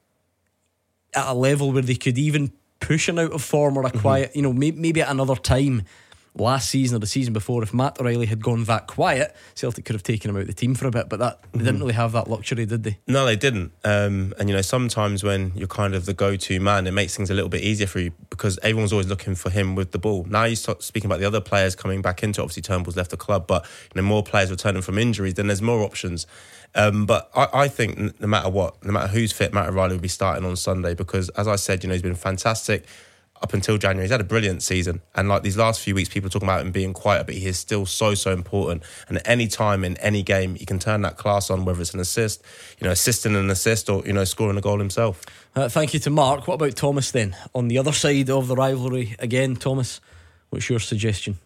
at a level where they could even push an out of form or a mm-hmm. quiet, you know, may- maybe at another time last season or the season before, if Matt O'Reilly had gone that quiet, Celtic could have taken him out of the team for a bit, but that mm-hmm. they didn't really have that luxury, did they? No, they didn't. Um, and you know, sometimes when you're kind of the go-to man, it makes things a little bit easier for you because everyone's always looking for him with the ball. Now you start speaking about the other players coming back into. Obviously, Turnbull's left the club, but you know, more players returning from injuries. Then there's more options. Um, but I, I think no matter what, no matter who's fit, Matt O'Reilly will be starting on Sunday because, as I said, you know, he's been fantastic up until January. He's had a brilliant season, and like these last few weeks people are talking about him being quiet, but he is still so so important, and at any time in any game he can turn that class on, whether it's an assist, you know, assisting an assist or, you know, scoring a goal himself. Uh, thank you to Mark. What about Thomas then? On the other side of the rivalry again, Thomas, what's your suggestion?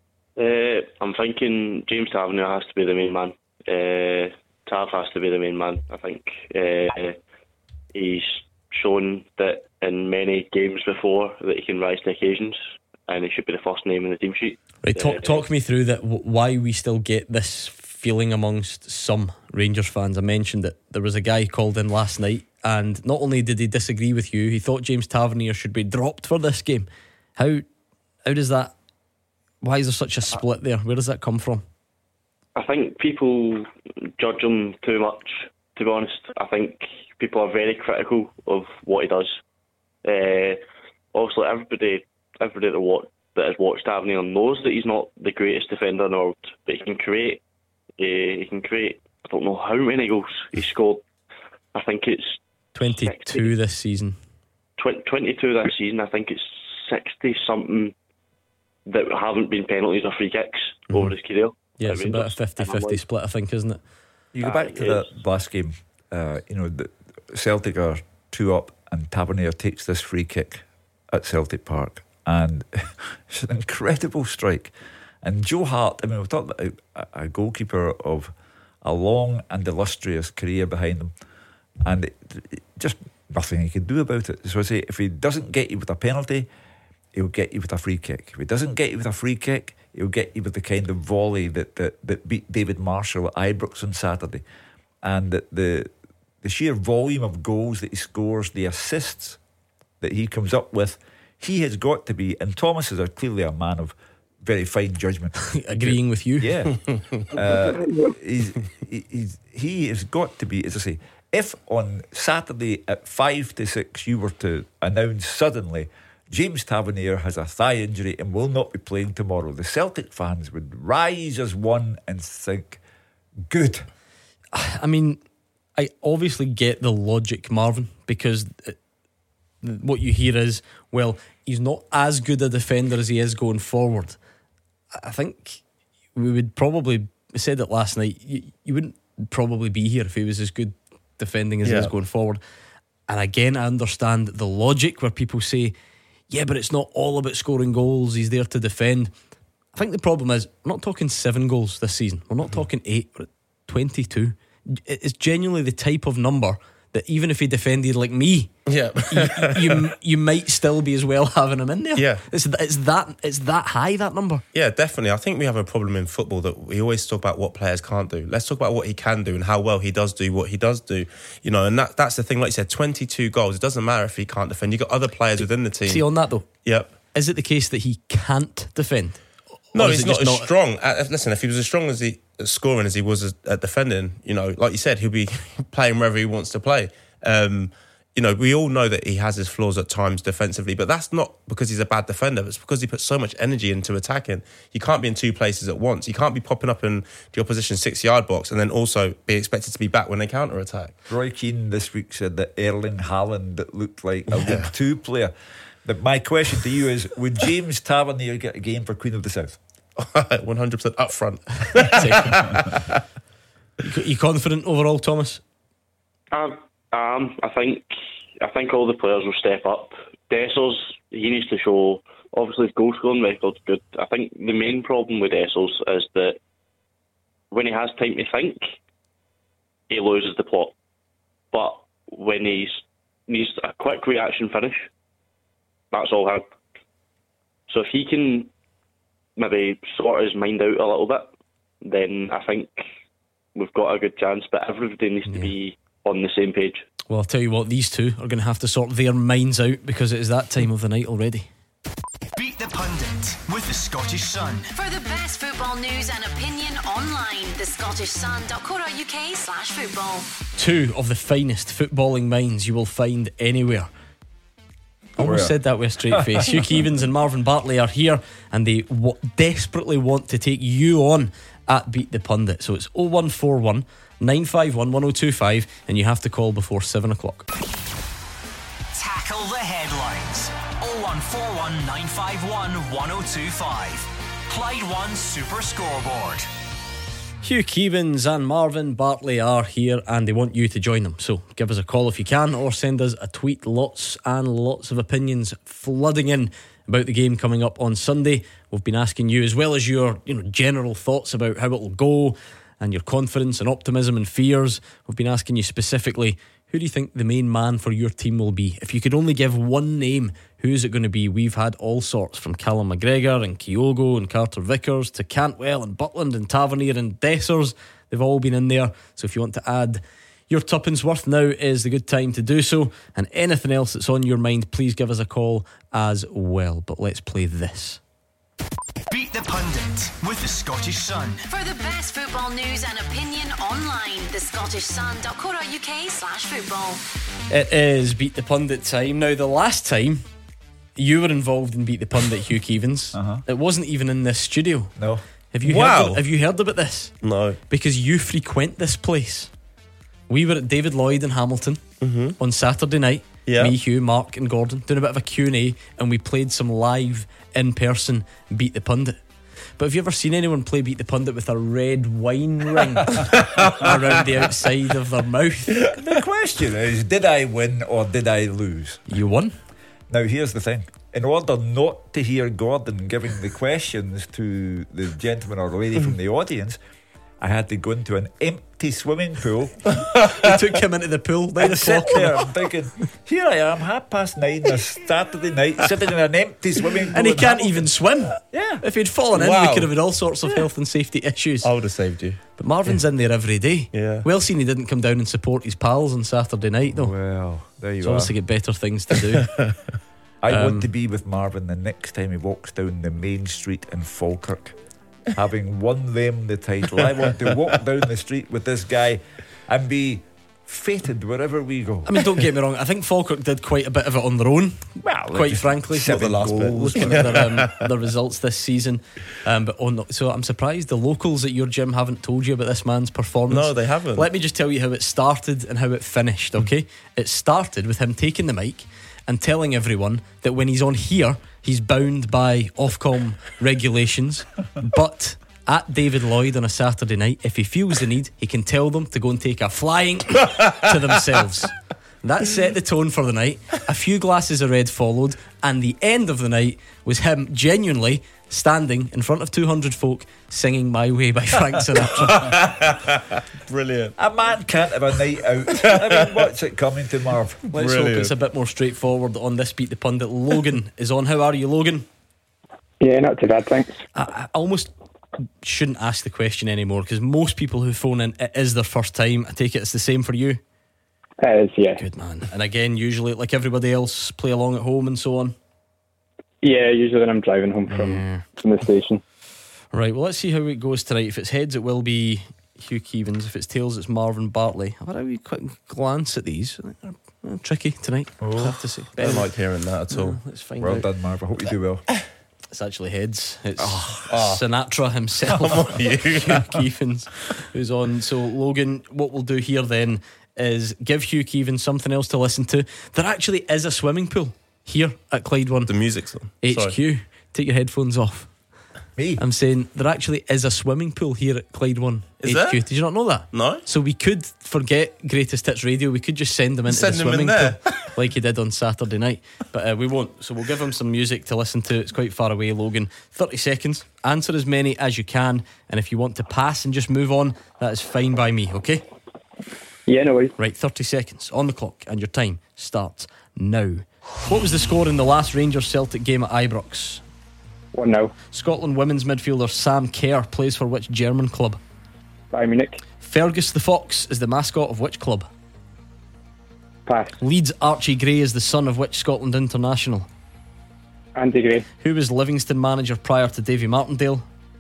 Uh, I'm thinking James Tavernier has to be the main man. uh, Tav has to be the main man. I think uh, he's shown that in many games before that he can rise to occasions, and he should be the first name in the team sheet. Right, talk, uh, talk me through that. Why we still get this feeling amongst some Rangers fans. I mentioned that there was a guy called in last night, and not only did he disagree with you, he thought James Tavernier should be dropped for this game. How how does that? Why is there such a split there? Where does that come from? I think people judge him too much, to be honest. I think people are very critical of what he does. Uh, obviously, everybody, everybody that, watch, that has watched Tavernier knows that he's not the greatest defender in the world, but he can create. Uh, he can create. I don't know how many goals he scored. I think it's twenty-two sixty this season. twenty-two this season. I think it's sixty something that haven't been penalties or free kicks mm-hmm. over his career. Yeah, it's about a fifty-fifty split, I think, isn't it? You go back uh, to that last game. Uh, you know, the Celtic are two up, and Tavernier takes this free kick at Celtic Park, and it's an incredible strike. And Joe Hart, I mean, we've talked about a, a goalkeeper of a long and illustrious career behind him, and it, it, just nothing he can do about it. So I say, if he doesn't get you with a penalty, he'll get you with a free kick. If he doesn't get you with a free kick, he'll get you with the kind of volley that that, that beat David Marshall at Ibrox on Saturday. And that the the sheer volume of goals that he scores, the assists that he comes up with, he has got to be, and Thomas is a, clearly a man of very fine judgment. Agreeing with you. Yeah. uh, he's, he's, he has got to be, as I say, if on Saturday at five to six you were to announce suddenly James Tavernier has a thigh injury and will not be playing tomorrow, the Celtic fans would rise as one and think, good. I mean, I obviously get the logic, Marvin, because what you hear is, well, he's not as good a defender as he is going forward. I think we would probably, I said it last night, you, you wouldn't probably be here if he was as good defending as yeah. he is going forward. And again, I understand the logic where people say, yeah, but it's not all about scoring goals, he's there to defend. I think the problem is, we're not talking seven goals this season, we're not mm-hmm. talking eight, we're at twenty-two. It's genuinely the type of number that even if he defended like me, yeah, you, you you might still be as well having him in there. Yeah, it's it's that it's that high, that number. Yeah, definitely. I think we have a problem in football that we always talk about what players can't do. Let's talk about what he can do and how well he does do what he does do. You know, and that that's the thing. Like you said, twenty-two goals. It doesn't matter if he can't defend. You got other players within the team. See, on that though, yep. Is it the case that he can't defend? No, he's not as not strong. Uh, listen, if he was as strong as he at scoring as he was as, at defending, you know, like you said, he'll be playing wherever he wants to play. Um, you know, we all know that he has his flaws at times defensively, but that's not because he's a bad defender. It's because he puts so much energy into attacking. You can't be in two places at once. You can't be popping up in the opposition six-yard box and then also be expected to be back when they counter-attack. Roy Keane this week said that Erling Haaland looked like a Yeah. League Two player. But my question to you is, would James Tavernier get a game for Queen of the South? one hundred percent up front. you, you confident overall, Thomas? Um, um, I think I think all the players will step up. Dessers, he needs to show. Obviously, his goal scoring record's good. I think the main problem with Dessers is that when he has time to think, he loses the plot. But when he's needs a quick reaction finish, that's all him. So if he can maybe sort his mind out a little bit, then I think we've got a good chance. But everybody needs yeah. to be on the same page. Well, I'll tell you what, these two are going to have to sort their minds out because it is that time of the night already. Beat the Pundit with the Scottish Sun. For the best football news and opinion online, the Scottish Sun dot co dot uk slash football. Two of the finest footballing minds you will find anywhere. Almost said that with a straight face. Hugh Keevins and Marvin Bartley are here, and they w- desperately want to take you on at Beat the Pundit. So it's oh one four one, nine five one, one oh two five, and you have to call before seven o'clock. Tackle the headlines. oh one four one, nine five one, one oh two five. Clyde One Super Scoreboard. Hugh Keevins and Marvin Bartley are here, and they want you to join them. So give us a call if you can, or send us a tweet. Lots and lots of opinions flooding in about the game coming up on Sunday. We've been asking you, as well as your you know general thoughts about how it'll go and your confidence and optimism and fears. We've been asking you specifically, who do you think the main man for your team will be? If you could only give one name, who's it going to be? We've had all sorts, from Callum McGregor and Kyogo and Carter Vickers to Cantwell and Butland and Tavernier and Dessers. They've all been in there. So if you want to add your tuppence worth, now is the good time to do so. And anything else that's on your mind, please give us a call as well. But let's play this. Beat the Pundit with the Scottish Sun. For the best football news and opinion online, the Scottish Sun dot co dot uk slash football. It is Beat the Pundit time. Now, the last time you were involved in Beat the Pundit, Hugh Keevins, uh-huh. it wasn't even in this studio. No. Have you wow. heard of, have you heard about this? No. Because you frequent this place. We were at David Lloyd in Hamilton mm-hmm. on Saturday night. Yeah. Me, Hugh, Mark and Gordon doing a bit of a Q and A, and we played some live in-person Beat the Pundit. But have you ever seen anyone play Beat the Pundit with a red wine ring around the outside of their mouth? The question is, did I win or did I lose? You won. Now here's the thing. In order not to hear Gordon giving the questions to the gentleman or lady from the audience, I had to go into an empty swimming pool. You took him into the pool, nine and sit o'clock. there and thinking, here I am, half past nine this Saturday night, sitting in an empty swimming pool. And he can't Hamilton. even swim. Yeah. If he'd fallen Wow. in, we could have had all sorts of Yeah. health and safety issues. I would have saved you. But Marvin's yeah. in there every day. Yeah. Well seen he didn't come down and support his pals on Saturday night, though. Well, there you He's are. obviously got better things to do. I um, want to be with Marvin the next time he walks down the main street in Falkirk, having won them the title. I want to walk down the street with this guy and be fated wherever we go. I mean, don't get me wrong, I think Falkirk did quite a bit of it on their own, well, quite frankly. Seven the last goals. bit. Looking at their, um, their results this season, um, but on the, so I'm surprised the locals at your gym haven't told you about this man's performance. No, they haven't. Let me just tell you how it started and how it finished, okay? Mm. It started with him taking the mic and telling everyone that when he's on here, he's bound by Ofcom regulations, but at David Lloyd on a Saturday night, if he feels the need, he can tell them to go and take a flying to themselves. That set the tone for the night. A few glasses of red followed, and the end of the night was him genuinely standing in front of two hundred folk singing My Way by Frank Sinatra. Brilliant. A man can't have a night out. I mean, what's it coming to, Marv? Let's Brilliant. hope it's a bit more straightforward on this Beat the Pundit. Logan is on. How are you, Logan? Yeah, not too bad, thanks. I, I almost shouldn't ask the question anymore, because most people who phone in, it is their first time. I take it it's the same for you. It is, yeah. Good man. And again, usually like everybody else, play along at home and so on. Yeah, usually when I'm driving home from, yeah. from the station. Right, well, let's see how it goes tonight. If it's heads, it will be Hugh Keevins. If it's tails, it's Marvin Bartley. I've had a wee quick glance at these. I think they're Well, tricky tonight, Oh. I have to say. I don't like hearing that at all. No, let's find Well out. done, Marv. I hope you do well. It's actually heads. It's Oh. Sinatra himself, Come on, you. Hugh Keevins, who's on. So, Logan, what we'll do here then is give Hugh Keevins something else to listen to. There actually is a swimming pool here at Clyde One. The music's on. H Q. Sorry. Take your headphones off. Me? I'm saying there actually is a swimming pool here at Clyde One. Is H Q. there? Did you not know that? No. So we could forget Greatest Hits Radio. We could just send them into Send the them in swimming there. pool like you did on Saturday night. But uh, we won't. So we'll give him some music to listen to. It's quite far away, Logan. thirty seconds. Answer as many as you can. And if you want to pass and just move on, that is fine by me, okay? Yeah, no worries. Right, thirty seconds on the clock. And your time starts now. What was the score in the last Rangers Celtic game at Ibrox? one nil. Scotland women's midfielder Sam Kerr plays for which German club? Bayern Munich. Fergus the Fox is the mascot of which club? Pass. Leeds Archie Gray is the son of which Scotland international? Andy Gray. Who was Livingston manager prior to Davy Martindale?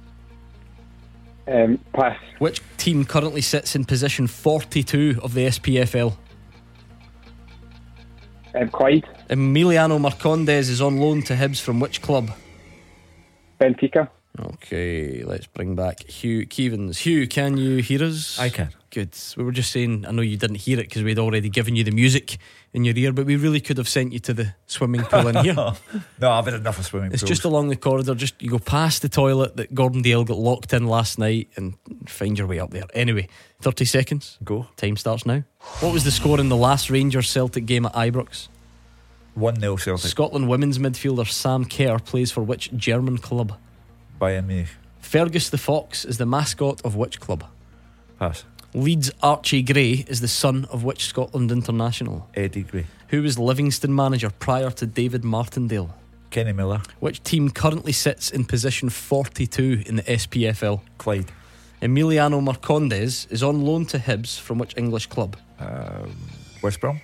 Um, pass. Which team currently sits in position forty-two of the S P F L? Um, Clyde. Emiliano Marcondes is on loan to Hibs from which club? Benfica. Okay, let's bring back Hugh Keevins. Hugh, can you hear us? I can. Good. We were just saying, I know you didn't hear it because we'd already given you the music in your ear, but we really could have sent you to the swimming pool in here. No, I've had enough of swimming It's pools. just along the corridor. Just you go past the toilet that Gordon Dale got locked in last night and find your way up there. Anyway, thirty seconds. Go. Time starts now. What was the score in the last Rangers Celtic game at Ibrox? one nil Celtic. Scotland women's midfielder Sam Kerr plays for which German club? Bayern Munich. Fergus the Fox is the mascot of which club? Pass. Leeds Archie Gray is the son of which Scotland international? Eddie Gray. Who was Livingston manager prior to David Martindale? Kenny Miller. Which team currently sits in position forty-two in the S P F L? Clyde. Emiliano Marcondes is on loan to Hibs from which English club? Um, West Brom.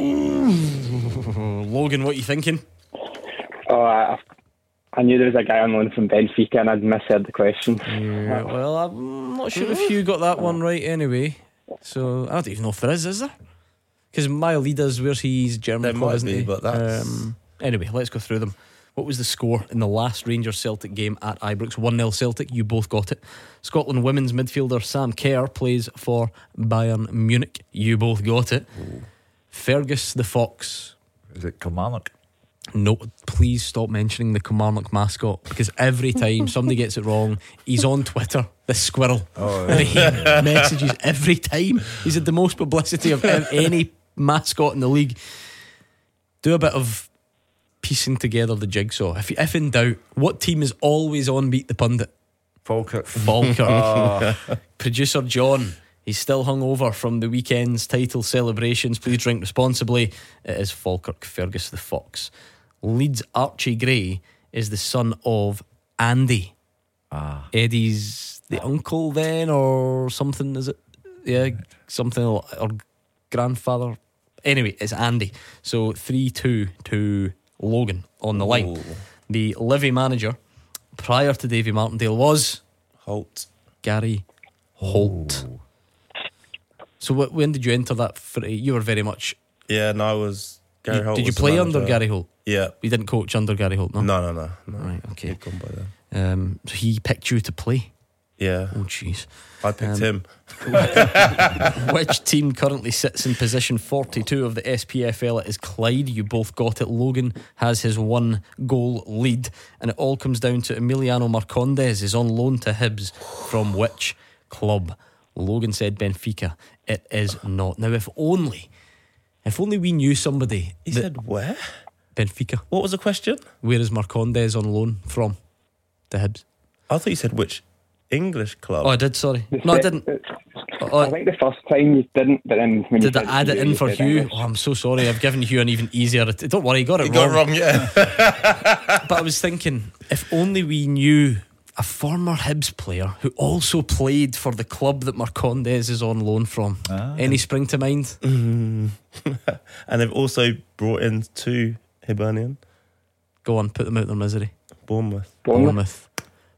Oh, Logan, what are you thinking? Oh, I, I knew there was a guy on loan from Benfica and I'd misheard the question. Yeah, well, I'm not sure if you got that one right anyway. So I don't even know if there is, is there? Because Mylida's where's he's German There club, might isn't be, he? but that's- Um, anyway, let's go through them. What was the score in the last Rangers Celtic game at Ibrox? one nil Celtic, you both got it. Scotland women's midfielder Sam Kerr plays for Bayern Munich, you both got it. Ooh. Fergus the Fox. Is it Kilmarnock? No, please stop mentioning the Kilmarnock mascot because every time somebody gets it wrong, he's on Twitter, the squirrel. Oh, and he messages every time. He's had the most publicity of any mascot in the league. Do a bit of piecing together the jigsaw. If, if in doubt, what team is always on Beat the Pundit? Falkirk. Falkirk. Oh. Producer John, he's still hungover from the weekend's title celebrations. Please drink responsibly. It is Falkirk, Fergus the Fox. Leeds Archie Gray is the son of Andy. Ah. Eddie's the uncle then, or something, is it? Yeah, something, or grandfather. Anyway, it's Andy. So three two to Logan on the line. Ooh. The Livy manager prior to Davy Martindale was Holt. Gary Holt. Ooh. So wh- when did you enter that footy? You were very much. Yeah, no, I was Gary you, Holt. did you was the play under manager. Gary Holt? Yeah. You didn't coach under Gary Holt, no? No, no, no. no. Right, okay. He'd gone by then. Um, so he picked you to play. Yeah. Oh, jeez. I picked Um, him. Which team currently sits in position forty-two of the S P F L? It is Clyde. You both got it. Logan has his one goal lead, and it all comes down to Emiliano Marcondes is on loan to Hibs from which club? Logan said Benfica. It is not. Now, if only, if only we knew somebody. He that- said where? Benfica. What was the question? Where is Marcondes on loan from? To Hibs. I thought you said which English club. Oh, I did. Sorry. No, I didn't. Oh, I think the first time you didn't, but then when Did you I said add it you, in you for said Hugh? English. Oh, I'm so sorry. I've given Hugh an even easier. Att- Don't worry, he got it You wrong. got it wrong, yeah. But I was thinking, if only we knew a former Hibs player who also played for the club that Marcondes is on loan from. Ah. Any spring to mind? Mm. And they've also brought in two Hibernian. Go on, put them out of their misery. Bournemouth. Bournemouth. Bournemouth.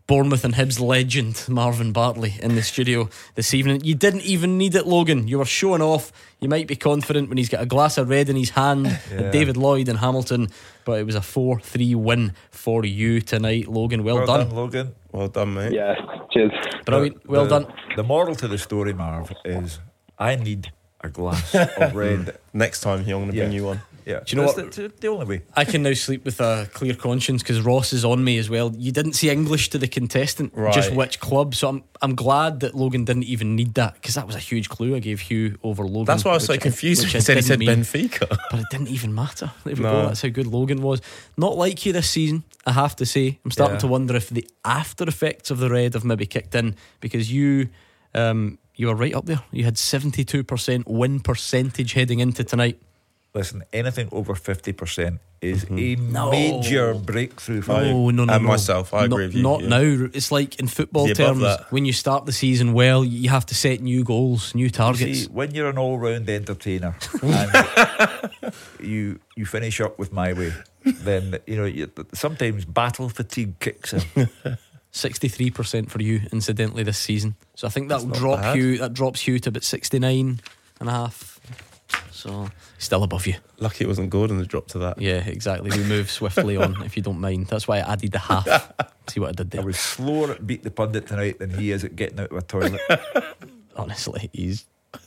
Bournemouth and Hibs legend Marvin Bartley in the studio this evening. You didn't even need it, Logan. You were showing off. You might be confident when he's got a glass of red in his hand Yeah. at David Lloyd and Hamilton, but it was a four three win for you tonight, Logan. Well, Well done. done, Logan. Well done, mate. Yeah, cheers. Brilliant. Well the, done. The moral to the story, Marv, is I need a glass of red. Next time, I'm going to Yeah. bring you one. Yeah, Do you know that's what? The, the only way. I can now sleep with a clear conscience because Ross is on me as well. You didn't say English to the contestant, Right. just which club. So I'm I'm glad that Logan didn't even need that, because that was a huge clue I gave Hugh over Logan. That's why I was so which confused which when I he said he said didn't mean. Benfica. But it didn't even matter. There we No. go. That's how good Logan was. Not like you this season, I have to say. I'm starting Yeah. to wonder if the after effects of the red have maybe kicked in, because you um, you were right up there. You had seventy-two percent win percentage heading into tonight. Listen, anything over fifty percent is a No. major breakthrough for you. No, no, no, And no. myself, I Not- agree with you, Not yeah. now. It's like in football Is he above terms, that? when you start the season well, you have to set new goals, new targets. See, when you're an all-round entertainer and you you finish up with My Way, then you know you, sometimes battle fatigue kicks in. sixty-three percent for you, incidentally, this season. So I think that'll That's not drop bad. you. That drops you to about sixty-nine and a half. So still above you. Lucky it wasn't Gordon that dropped to that. Yeah, exactly. We move swiftly on, if you don't mind. That's why I added the half. See what I did I there. was slower at Beat the Pundit tonight than he is at getting out of a toilet. Honestly, he's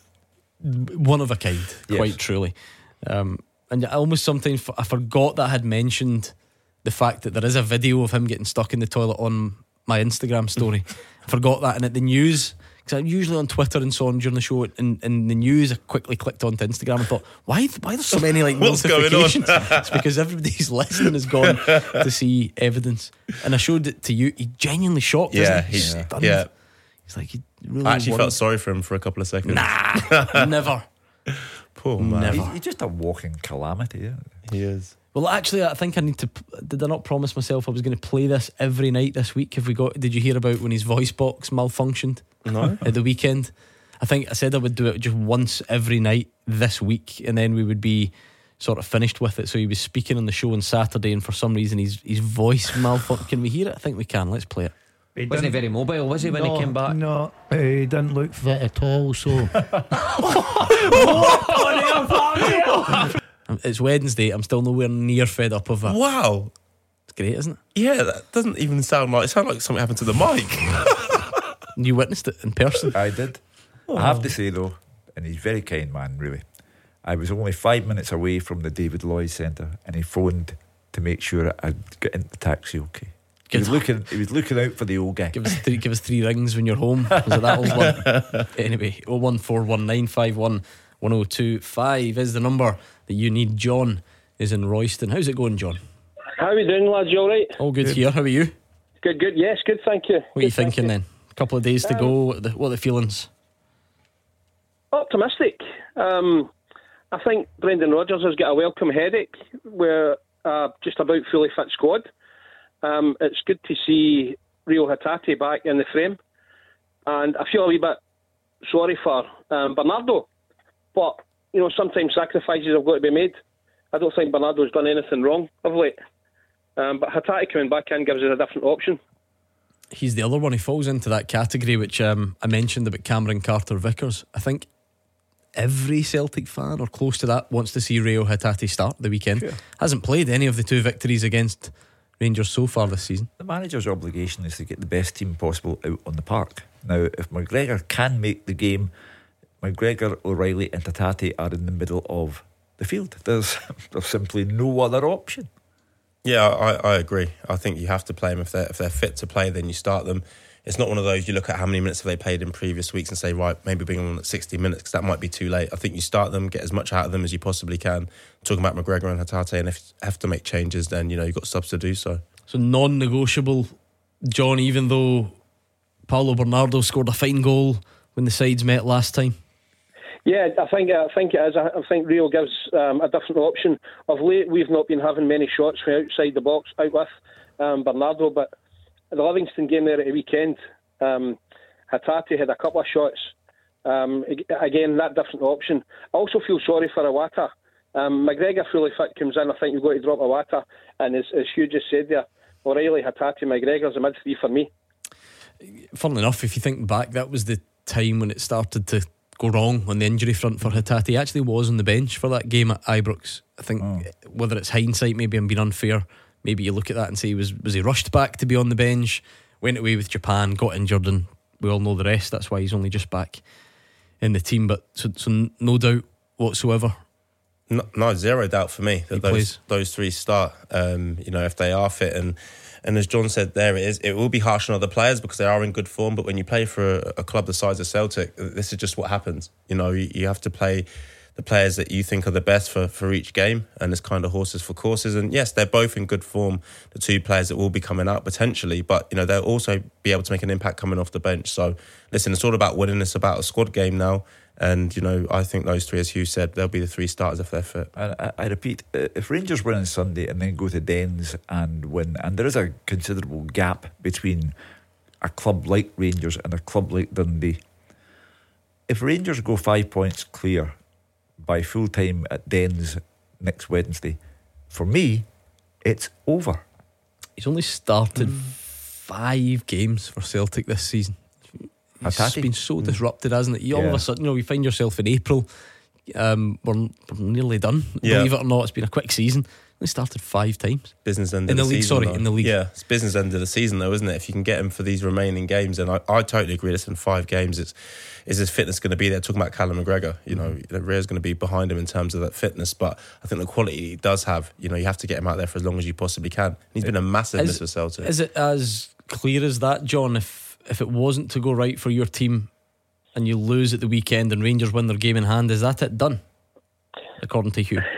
one of a kind, Yes. quite truly. Um, and I almost sometimes I forgot that I had mentioned the fact that there is a video of him getting stuck in the toilet on my Instagram story. I forgot that, and at the news, because I'm usually on Twitter and so on during the show, and in the news I quickly clicked onto Instagram and thought, why why there's so many like What's going on? notifications? It's because everybody's listening has gone to see evidence, and I showed it to you. He genuinely shocked. Yeah, isn't he? he's Stunned. yeah. He's like, he really I actually wanted- felt sorry for him for a couple of seconds. Nah, never. Poor man. Never. He's, he's just a walking calamity. Yeah. He is. Well, actually, I think I need to. Did I not promise myself I was going to play this every night this week? Have we got? Did you hear about when his voice box malfunctioned? No. At the weekend, I think I said I would do it just once every night this week, and then we would be sort of finished with it. So he was speaking on the show on Saturday, and for some reason his his voice malfunctioned. Can we hear it? I think we can. Let's play it. He wasn't he very mobile, was he, when no, he came back? No, uh, he didn't look fit at all. So It's Wednesday. I'm still nowhere near fed up of it. Wow. It's great, isn't it? Yeah, that doesn't even sound like it sounded like something happened to the mic. You witnessed it in person. I did. I have to say though, and he's a very kind man, really. I was only five minutes away from the David Lloyd Centre, and he phoned to make sure I'd get into the taxi okay. He was looking. He was looking out for the old guy. Give us three, give us three rings when you're home. Was it that old one? Anyway, oh one four one nine five one one oh two five is the number that you need. John is in Royston. How's it going, John? How are we doing, lads? You all right? All good, here. How are you? Good, good. Yes, good. Thank you. What are you thinking then? A couple of days to Um, go. What are the, what are the feelings? Optimistic. Um, I think Brendan Rodgers has got a welcome headache. We're uh, just about fully fit squad. Um, it's good to see Rio Hatate back in the frame, and I feel a wee bit sorry for um, Bernardo. But you know, sometimes sacrifices have got to be made. I don't think Bernardo's done anything wrong of late. Um, but Hatate coming back in gives us a different option. He's the other one. He falls into that category which um, I mentioned about Cameron Carter-Vickers. I think every Celtic fan or close to that wants to see Rio Hatate start the weekend. Sure. Hasn't played any of the two victories against Rangers so far this season. The manager's obligation is to get the best team possible out on the park. Now, if McGregor can make the game, McGregor, O'Reilly and Hatate are in the middle of the field. There's, there's simply no other option. Yeah, I, I agree. I think you have to play them if they're if they're fit to play. Then you start them. It's not one of those you look at how many minutes have they played in previous weeks and say, right, maybe bring them on at sixty minutes, because that might be too late. I think you start them, get as much out of them as you possibly can. Talking about McGregor and Hatate, and if you have to make changes, then you know you've got subs to do so. So non-negotiable, John, even though Paulo Bernardo scored a fine goal when the sides met last time. Yeah, I think I think it is. I I think Rio gives um, a different option. Of late, we've not been having many shots from outside the box out with um, Bernardo, but the Livingston game there at the weekend, um, Hatate had a couple of shots. Um, again, that different option. I also feel sorry for Iwata. Um, McGregor fully fit comes in. I think you've got to drop Iwata, and as, as Hugh just said there, O'Reilly, Hatate, McGregor's a mid three for me. funnily enough, if you think back, that was the time when it started to go wrong on the injury front for Hatate. He actually was on the bench for that game at Ibrox. I think oh. whether it's hindsight, maybe I'm being unfair, maybe you look at that and say, was was he rushed back to be on the bench, went away with Japan, got injured, and we all know the rest. That's why he's only just back in the team. But so, so no doubt whatsoever. No, no, zero doubt for me that he those plays. those three start. Um, you know, if they are fit, and and as John said, there it is. It will be harsh on other players because they are in good form. But when you play for a, a club the size of Celtic, this is just what happens. You know, you, you have to play the players that you think are the best for, for each game, and it's kind of horses for courses. And yes, they're both in good form, the two players that will be coming out potentially, but you know, they'll also be able to make an impact coming off the bench. So listen, it's all about winning. It's about a squad game now. And, you know, I think those three, as Hugh said, they'll be the three starters if they're fit. I, I, I repeat, if Rangers win on Sunday and then go to Dens and win, and there is a considerable gap between a club like Rangers and a club like Dundee, if Rangers go five points clear by full time at Dens next Wednesday, for me, it's over. He's only started mm. five games for Celtic this season. It's Hatate. been so disrupted, hasn't it? You all Yeah. of a sudden, you know, you find yourself in April. Um, we're, we're nearly done. Yeah. Believe it or not, it's been a quick season. They started five times. Business end in of the, the, league. season, Sorry, though. in the league. Yeah, it's business end of the season, though, isn't it? If you can get him for these remaining games, and I, I totally agree. Listen, five games, it's is his fitness going to be there? Talking about Callum McGregor, you know, Rea's going to be behind him in terms of that fitness, but I think the quality he does have, you know, you have to get him out there for as long as you possibly can. He's been a massive Is- miss for Celtic. Is it as clear as that, John? If if it wasn't to go right for your team and you lose at the weekend and Rangers win their game in hand, is that it done? According to Hugh.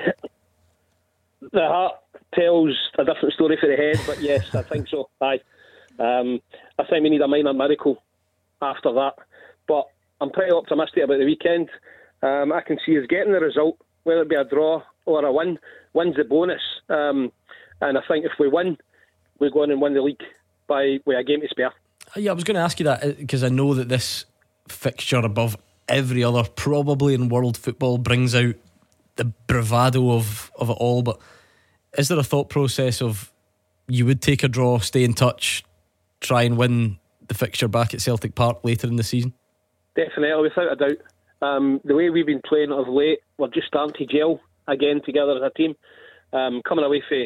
The heart tells a different story for the head, but yes, I think so. Aye. Um, I think we need a minor miracle after that. But I'm pretty optimistic about the weekend. Um, I can see us getting the result, whether it be a draw or a win. Win's the bonus. Um, and I think if we win, we go on and win the league by with a game to spare. Yeah, I was going to ask you that because I know that this fixture above every other probably in world football brings out the bravado of, of it all, but is there a thought process of you would take a draw, stay in touch, try and win the fixture back at Celtic Park later in the season? Definitely, without a doubt. Um, the way we've been playing of late, we're just starting to gel again together as a team. Um, coming away for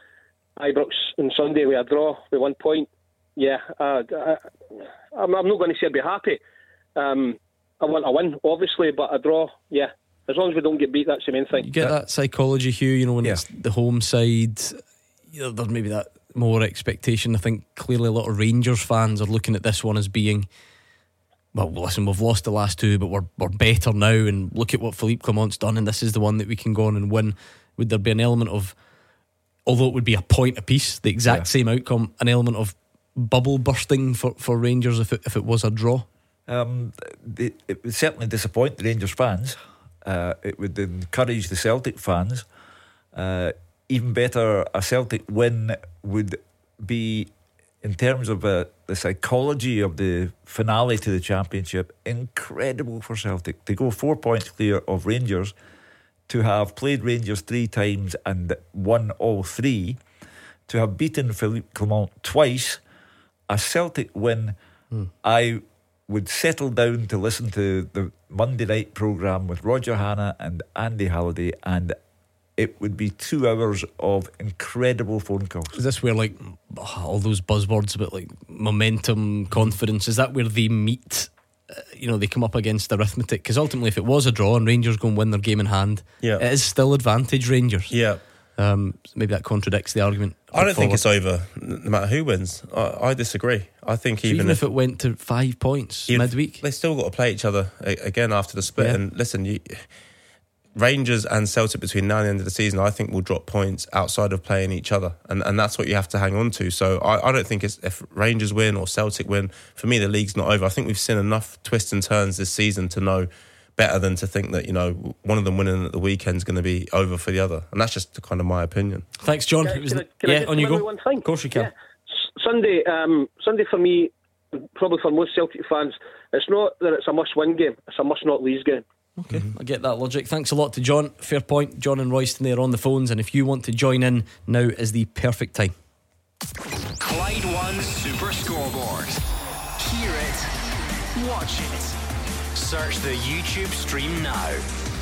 Ibrox on Sunday with a draw with one point, yeah, uh, I, I'm, I'm not going to say I'd be happy. Um, I want a win, obviously, but a draw, yeah. As long as we don't get beat, that's the main thing. You get that psychology, Hugh, you know, when yeah. it's the home side, you know, there's maybe that more expectation. I think clearly a lot of Rangers fans are looking at this one as being, well, listen, we've lost the last two, but we're we're better now, and look at what Philippe Clement's done, and this is the one that we can go on and win. Would there be an element of, although it would be a point apiece, the exact yeah. same outcome, an element of bubble bursting for, for Rangers if it, if it was a draw? Um, it, it would certainly disappoint the Rangers fans. Uh, it would encourage the Celtic fans. Uh, even better, a Celtic win would be, in terms of uh, the psychology of the finale to the Championship, incredible for Celtic. To go four points clear of Rangers, to have played Rangers three times and won all three, to have beaten Philippe Clement twice, a Celtic win, hmm. I would settle down to listen to the Monday night programme with Roger Hanna and Andy Halliday, and it would be two hours of incredible phone calls. Is this where, like, all those buzzwords about like momentum, confidence, is that where they meet? Uh, you know, they come up against arithmetic, because ultimately if it was a draw and Rangers go and win their game in hand, yeah. it is still advantage Rangers. Yeah. Um, maybe that contradicts the argument. I don't think it's over no matter who wins. I, I disagree. I think so even, even if, if it went to five points midweek, they still got to play each other again after the split. Yeah. And listen, you, Rangers and Celtic between now and the end of the season, I think will drop points outside of playing each other, and and that's what you have to hang on to. So I, I don't think it's if Rangers win or Celtic win, for me the league's not over. I think we've seen enough twists and turns this season to know better than to think that, you know, one of them winning at the weekend is going to be over for the other, and that's just kind of my opinion. Thanks, John. Can I, it was can I, can yeah, I on you go. One thing? Of course you can. Yeah. S- Sunday, um, Sunday for me, probably for most Celtic fans, it's not that it's a must-win game; it's a must-not-lose game. Okay, mm-hmm. I get that logic. Thanks a lot to John. Fair point. John and Royston there on the phones, and if you want to join in, now is the perfect time. Clyde One Super Scoreboard. hear it, watch it. Search the YouTube stream now.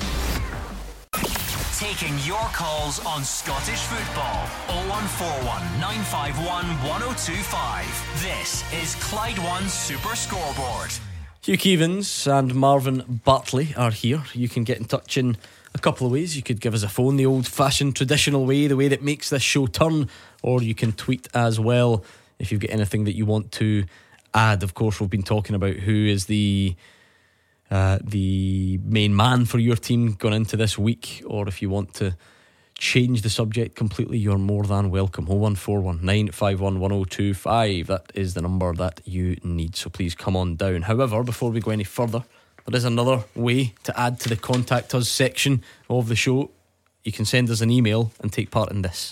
Taking your calls on Scottish football. oh one four one, nine five one, one oh two five. This is Clyde One Super Scoreboard. Hugh Keevins and Marvin Bartley are here. You can get in touch in a couple of ways. You could give us a phone the old-fashioned traditional way, the way that makes this show turn, or you can tweet as well if you've got anything that you want to add. Of course, we've been talking about who is the uh, the main man for your team going into this week, or if you want to change the subject completely, you're more than welcome. oh one four one, nine five one, one oh two five. That is the number that you need, so please come on down. However, before we go any further, there is another way to add to the Contact Us section of the show. You can send us an email and take part in this.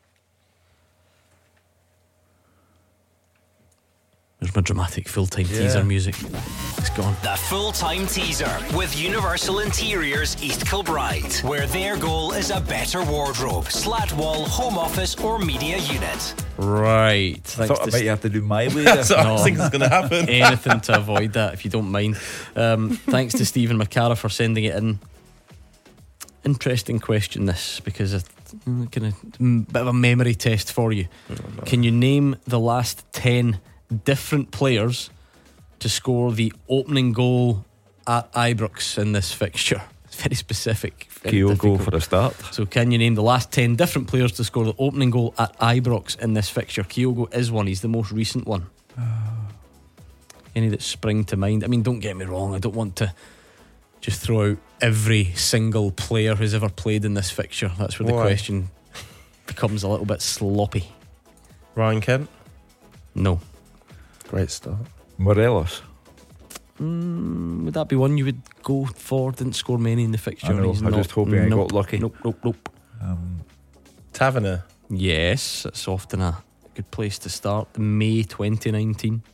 There's my dramatic full-time Yeah. teaser music. It's gone. The full-time teaser with Universal Interiors East Kilbride, where their goal is a better wardrobe, slat wall, home office or media unit. Right. I thought I might have to do my way. That's there. what I was thinking was going to happen. Anything to avoid that, if you don't mind. Um, thanks to Stephen McCara for sending it in. Interesting question, this, because it's kind of bit of a memory test for you. Oh, Can you name the last ten different players to score the opening goal at Ibrox in this fixture? It's very specific. Very Kyogo difficult. for a start. So can you name the last ten different players to score the opening goal at Ibrox in this fixture? Kyogo is one. He's the most recent one. Any that spring to mind? I mean, don't get me wrong, I don't want to just throw out every single player who's ever played in this fixture. That's where the Why? question becomes a little bit sloppy. Ryan Kent? No. Great start. Morelos. Mm, would that be one you would go for? Didn't score many in the fixture. I know, He's I'm not- just hoping I nope, got lucky. Nope, nope, nope. Um, Taverner? Yes, it's often a good place to start. May twenty nineteen.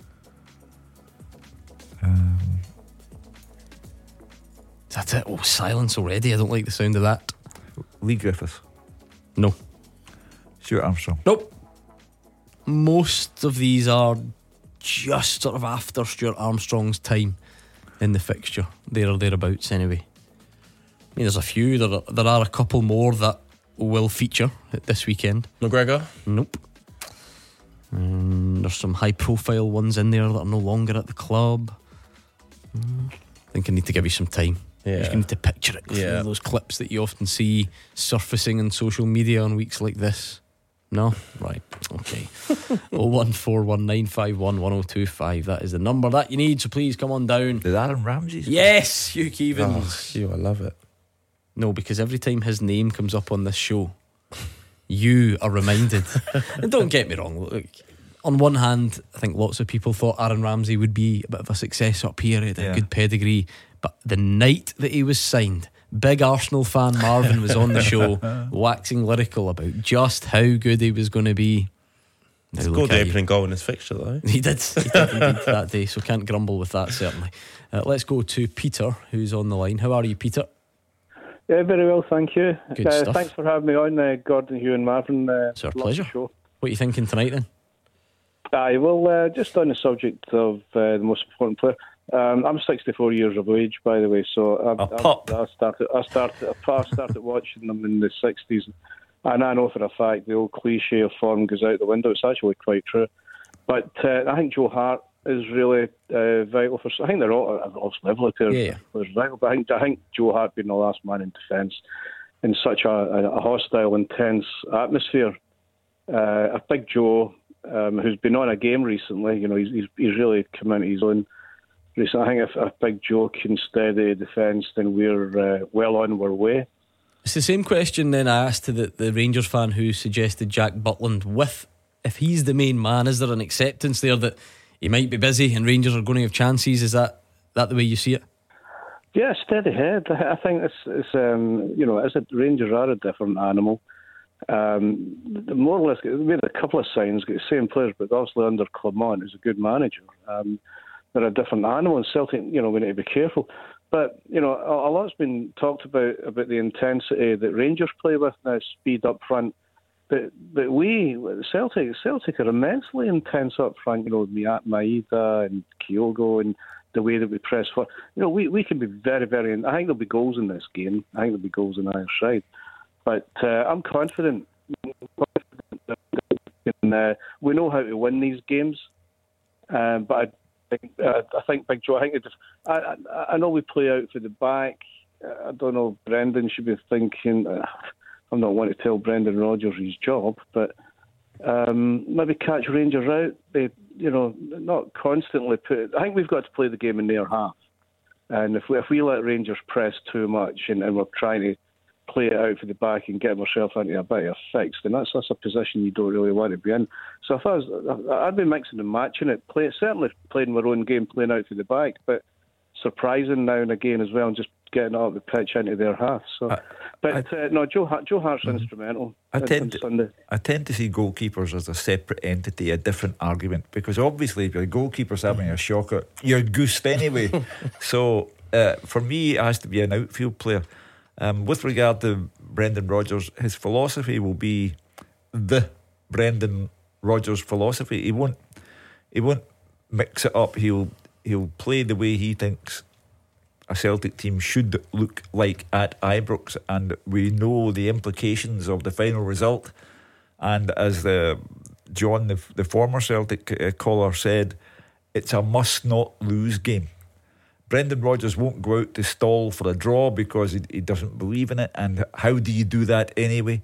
um, That's it. Oh, silence already. I don't like the sound of that. Lee Griffiths. No. Stuart Armstrong. Nope. Most of these are just sort of after Stuart Armstrong's time in the fixture, there or thereabouts anyway. I mean, there's a few. There are, there are a couple more that will feature this weekend. McGregor? Nope. Um, there's some high profile ones in there that are no longer at the club. Mm, I think I need to give you some time. Yeah. You just need to picture it through Yeah. those clips that you often see surfacing on social media on weeks like this. No? Right. Okay. oh one four one, nine five one, one oh two five. That is the number that you need, so please come on down. Did Aaron Ramsey score? Yes, Hugh Keevins. Oh, Hugh, I love it. No, because every time his name comes up on this show, you are reminded. And don't get me wrong, look, on one hand, I think lots of people thought Aaron Ramsey would be a bit of a success up here. He had a Yeah. good pedigree. But the night that he was signed, big Arsenal fan Marvin was on the show waxing lyrical about just how good he was going to be. He Now scored look the at you. opening goal in his fixture, though. He did, he did indeed that day, so can't grumble with that, certainly. Uh, let's go to Peter, who's on the line. How are you, Peter? Yeah, very well, thank you. Good uh, stuff. Thanks for having me on, uh, Gordon, Hugh and Marvin. Uh, It's our love the pleasure. show. What are you thinking tonight then? Aye, well, uh, just on the subject of uh, the most important player, um, I'm sixty-four years of age, by the way, so I, A pup. I, I started, I started, I started watching them in the sixties, and I know for a fact the old cliche of form goes out the window. It's actually quite true. But uh, I think Joe Hart is really uh, vital for. I think they're all obviously every player Yeah, yeah. is vital, but I think I think Joe Hart being the last man in defence in such a, a hostile, intense atmosphere. Uh, I think Joe, um, who's been on a game recently, you know, he's he's, he's really come into his own recently. I think if, if Big Joe can steady defence, then we're uh, well on our way. It's the same question then I asked to the, the Rangers fan who suggested Jack Butland. With, if he's the main man, is there an acceptance there that he might be busy and Rangers are going to have chances? Is that that the way you see it? Yeah, steady head. I I think it's, it's um, you know, as it Rangers are a different animal. Um, the more or less, we had a couple of signs, got the same players, but obviously under Clement is a good manager. Um, they're a different animal, and Celtic, you know, we need to be careful. But you know, a, a lot's been talked about about the intensity that Rangers play with now, speed up front, But but we Celtic Celtic are immensely intense up front. You know, Ma- Maeda and Kyogo, and the way that we press for. You know, we, we can be very very. I think there'll be goals in this game. I think there'll be goals on either side. But uh, I'm confident. confident that we, can, uh, we know how to win these games. Um, but I think uh, I think Big Joe. I think it's, I, I I know we play out for the back. I don't know. Brendan should be thinking. Uh, I'm not wanting to tell Brendan Rodgers his job, but um, maybe catch Rangers out. They, you know, not constantly put. I think we've got to play the game in their half, and if we if we let Rangers press too much and, and we're trying to play it out for the back and get ourselves into a bit of a fix, then that's that's a position you don't really want to be in. So if I was, I'd be mixing and matching it. Play certainly playing my own game, playing out for the back, but surprising now and again as well, and just getting out the pitch into their half. So, I, but I, uh, no, Joe Joe Hart's mm-hmm. instrumental. I tend to, Sunday. I tend to see goalkeepers as a separate entity, a different argument, because obviously if your goalkeeper's having a shocker, you're goosed anyway. So uh, for me, it has to be an outfield player. Um, with regard to Brendan Rodgers, his philosophy will be the Brendan Rodgers philosophy. He won't he won't mix it up. He'll he'll play the way he thinks a Celtic team should look like at Ibrox, and we know the implications of the final result. And as the John, the, the former Celtic uh, caller, said, it's a must-not-lose game. Brendan Rodgers won't go out to stall for a draw because he, he doesn't believe in it, and how do you do that anyway?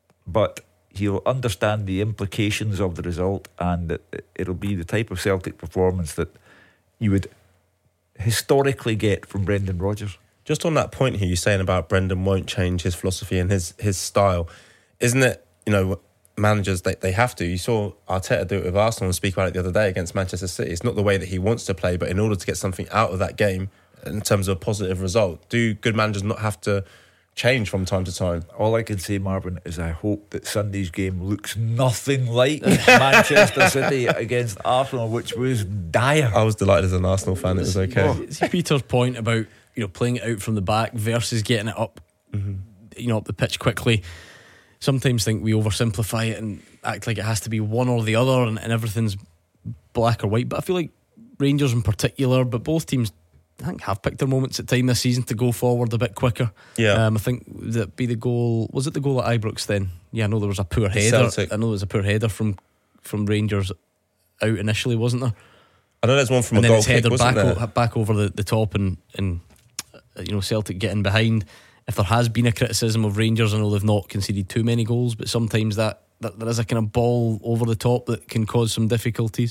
But he'll understand the implications of the result, and it'll be the type of Celtic performance that you would historically get from Brendan Rodgers. Just on that point here, you're saying about Brendan won't change his philosophy and his his style, isn't it? You know, managers they they have to. You saw Arteta do it with Arsenal and speak about it the other day against Manchester City. It's not the way that he wants to play, but in order to get something out of that game in terms of a positive result, do good managers not have to change from time to time? All I can say, Marvin, is I hope that Sunday's game looks nothing like Manchester City against Arsenal, which was dire. I was delighted as an Arsenal fan. It was okay. Oh. See Peter's point about, you know, playing it out from the back versus getting it up, mm-hmm. you know, up the pitch quickly. Sometimes think we oversimplify it and act like it has to be one or the other, and, and everything's black or white. But I feel like Rangers in particular, but both teams, I think, have picked their moments at time this season to go forward a bit quicker. Yeah, um, I think that be the goal. Was it the goal at Ibrox then? Yeah, I know there was a poor header. Celtic. I know there was a poor header from from Rangers out initially, wasn't there? I know there's one from and a then goal it's kick, headed wasn't back, there? o- back over the, the top, and and uh, you know, Celtic getting behind. If there has been a criticism of Rangers, I know they've not conceded too many goals, but sometimes that, that there is a kind of ball over the top that can cause some difficulties.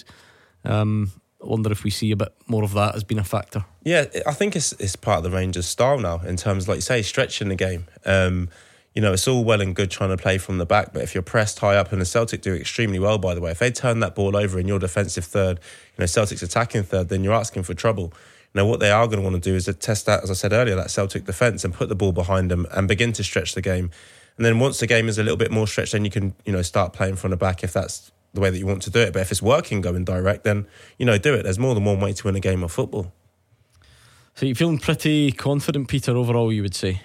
Um, I wonder if we see a bit more of that as being a factor. Yeah, I think it's it's part of the Rangers' style now, in terms, like you say, stretching the game. Um, you know, it's all well and good trying to play from the back, but if you're pressed high up, and the Celtic do extremely well, by the way, if they turn that ball over in your defensive third, you know, Celtic's attacking third, then you're asking for trouble. Now, what they are going to want to do is to test that, as I said earlier, that Celtic defence, and put the ball behind them and begin to stretch the game. And then once the game is a little bit more stretched, then you can, you know, start playing from the back if that's the way that you want to do it. But if it's working going direct, then, you know, do it. There's more than one way to win a game of football. So you're feeling pretty confident, Peter, overall, you would say?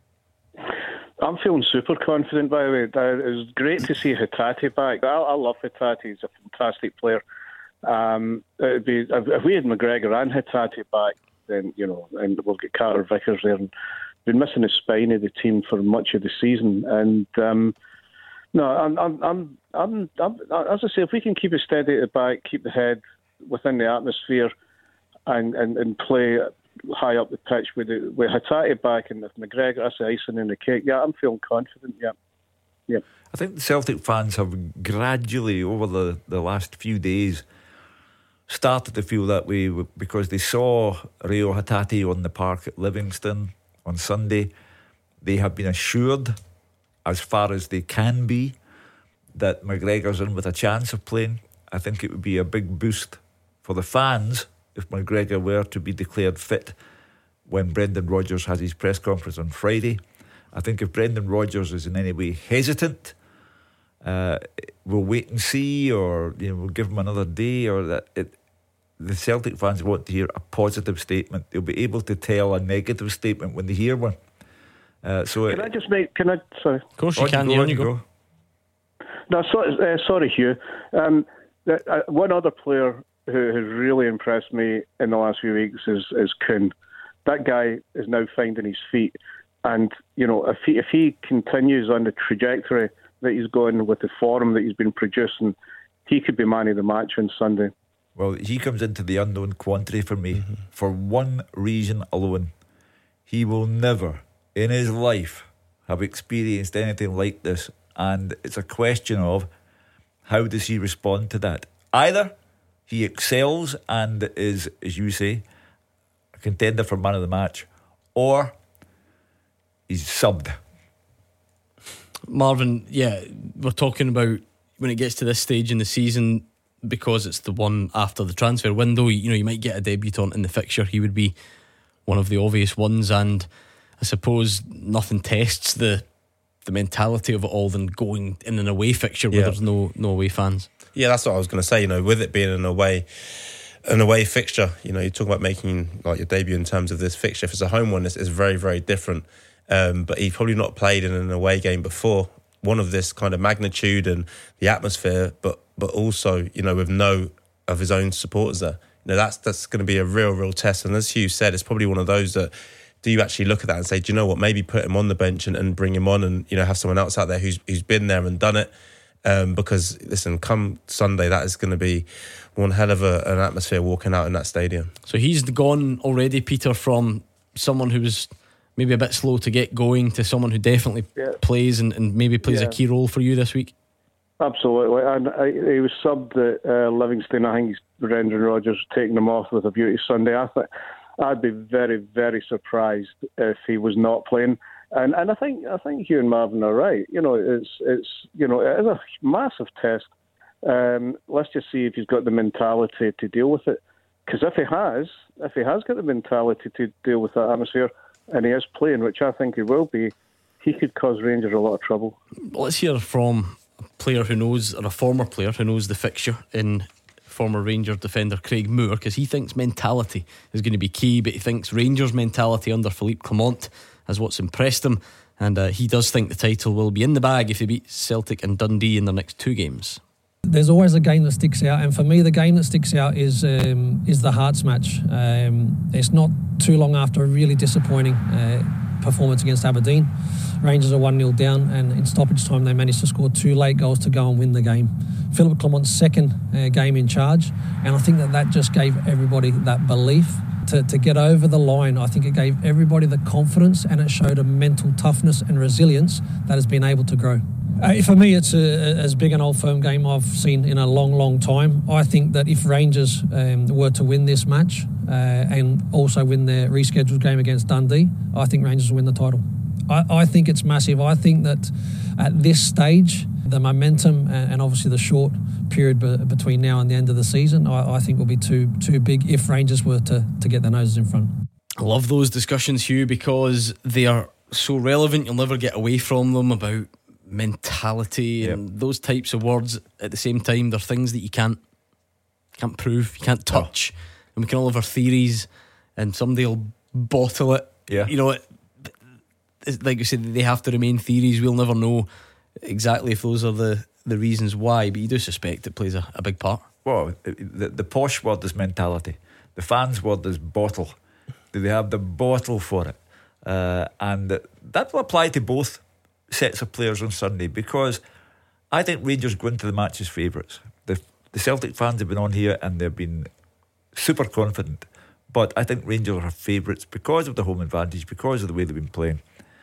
I'm feeling super confident, by the way. It was great to see Hatate back. I, I love Hatate. He's a fantastic player. Um, it'd be, if we had McGregor and Hatate back, then, you know, and we'll get Carter Vickers there. And been missing the spine of the team for much of the season. And um, no, I'm, I'm, I'm, I'm, I'm, as I say, if we can keep it steady at the back, keep the head within the atmosphere, and, and, and play high up the pitch with the, with Hatate back, and if McGregor, that's the icing in the cake. Yeah, I'm feeling confident. Yeah, yeah. I think the Celtic fans have gradually, over the, the last few days, started to feel that way, because they saw Rio Hatate on the park at Livingston on Sunday. They have been assured, as far as they can be, that McGregor's in with a chance of playing. I think it would be a big boost for the fans if McGregor were to be declared fit when Brendan Rodgers has his press conference on Friday. I think if Brendan Rodgers is in any way hesitant, uh, we'll wait and see, or, you know, we'll give him another day, or that it, the Celtic fans want to hear a positive statement. They'll be able to tell a negative statement when they hear one. Uh, so can it, I just make? Can I? Sorry. Of course you can. Go, Yeah, on you you go. go. No, so, uh, sorry, Hugh. Um, uh, one other player who has really impressed me in the last few weeks is, is Kuhn. That guy is now finding his feet. And, you know, if he, if he continues on the trajectory that he's going with the form that he's been producing, he could be man of the match on Sunday. Well, he comes into the unknown quantity for me mm-hmm. for one reason alone. He will never in his life have experienced anything like this. And it's a question of how does he respond to that? Either he excels and is, as you say, a contender for man of the match, or he's subbed. Marvin, yeah, we're talking about when it gets to this stage in the season, because it's the one after the transfer window, you know, you might get a debutant in the fixture. He would be one of the obvious ones, and I suppose nothing tests the the mentality of it all than going in an away fixture where yeah. there's no no away fans. Yeah, that's what I was going to say. You know, with it being an away an away fixture, you know, you're talking about making like your debut in terms of this fixture. If it's a home one, it's, it's very, very different. Um, but he's probably not played in an away game before, one of this kind of magnitude and the atmosphere, but but also, you know, with no of his own supporters there. You know, that's that's going to be a real, real test. And as Hugh said, it's probably one of those that, do you actually look at that and say, do you know what, maybe put him on the bench and, and bring him on and, you know, have someone else out there who's who's been there and done it? Um, because, listen, come Sunday, that is going to be one hell of a, an atmosphere walking out in that stadium. So he's gone already, Peter, from someone who was maybe a bit slow to get going to someone who definitely yeah. plays and, and maybe plays yeah. a key role for you this week? Absolutely. And I, he was subbed at uh, Livingston. I think he's Brendan Rodgers taking him off with a beauty Sunday. I think I'd be very, very surprised if he was not playing. And and I think I think Hugh and Marvin are right. You know, it's it's you know it is a massive test. Um, let's just see if he's got the mentality to deal with it. Because if he has, if he has got the mentality to deal with that atmosphere, and he is playing, which I think he will be, he could cause Rangers a lot of trouble. Let's hear from a player who knows, or a former player who knows the fixture, in former Rangers defender Craig Moore, because he thinks mentality is going to be key, but he thinks Rangers mentality under Philippe Clement is what's impressed him, and uh, he does think the title will be in the bag if they beat Celtic and Dundee in their next two games. There's always a game that sticks out, and for me the game that sticks out is um, is the Hearts match. Um, it's not too long after a really disappointing uh, performance against Aberdeen. Rangers are one nil down, and in stoppage time they managed to score two late goals to go and win the game. Philippe Clement's second uh, game in charge, and I think that that just gave everybody that belief to, to get over the line. I think it gave everybody the confidence, and it showed a mental toughness and resilience that has been able to grow. Uh, for me, it's a, a, as big an old firm game I've seen in a long, long time. I think that if Rangers um, were to win this match uh, and also win their rescheduled game against Dundee, I think Rangers will win the title. I, I think it's massive. I think that at this stage, the momentum and, and obviously the short period be, between now and the end of the season, I, I think will be too too big if Rangers were to, to get their noses in front. I love those discussions, Hugh, because they are so relevant. You'll never get away from them, about mentality and yep. those types of words. At the same time, they're things that you can't can't prove, you can't touch, no. and we can all have our theories, and somebody will bottle it. Yeah, you know, it, it's like you said, they have to remain theories. We'll never know exactly if those are the, the reasons why, but you do suspect it plays a, a big part. Well, the, the posh word is mentality. The fans' word is bottle. Do they have the bottle for it? Uh, and that will apply to both sets of players on Sunday, because I think Rangers go into the match as favourites. The, the Celtic fans have been on here and they've been super confident, but I think Rangers are favourites because of the home advantage, because of the way they've been playing,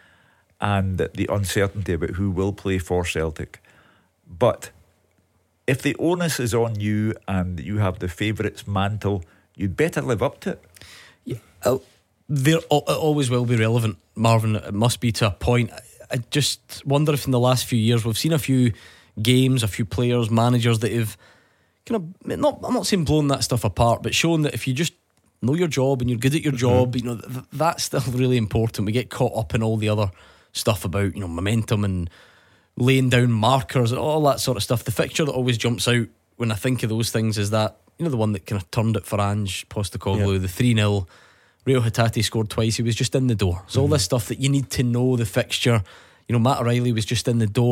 and the uncertainty about who will play for Celtic. But if the onus is on you and you have the favourites mantle, you'd better live up to it. Yeah, uh, there it always will be relevant, Marvin. It must be to a point. I just wonder if in the last few years we've seen a few games, a few players, managers that have kind of, not, I'm not saying blown that stuff apart, but shown that if you just know your job and you're good at your job, mm-hmm. you know, th- that's still really important. We get caught up in all the other stuff about, you know, momentum and laying down markers and all that sort of stuff. The fixture that always jumps out when I think of those things is that, you know, the one that kind of turned it for Ange Postecoglou, yeah. the three nil. Rio Hatate scored twice. He was just in the door. So mm-hmm. all this stuff that you need to know the fixture. You know, Matt O'Reilly was just in the door.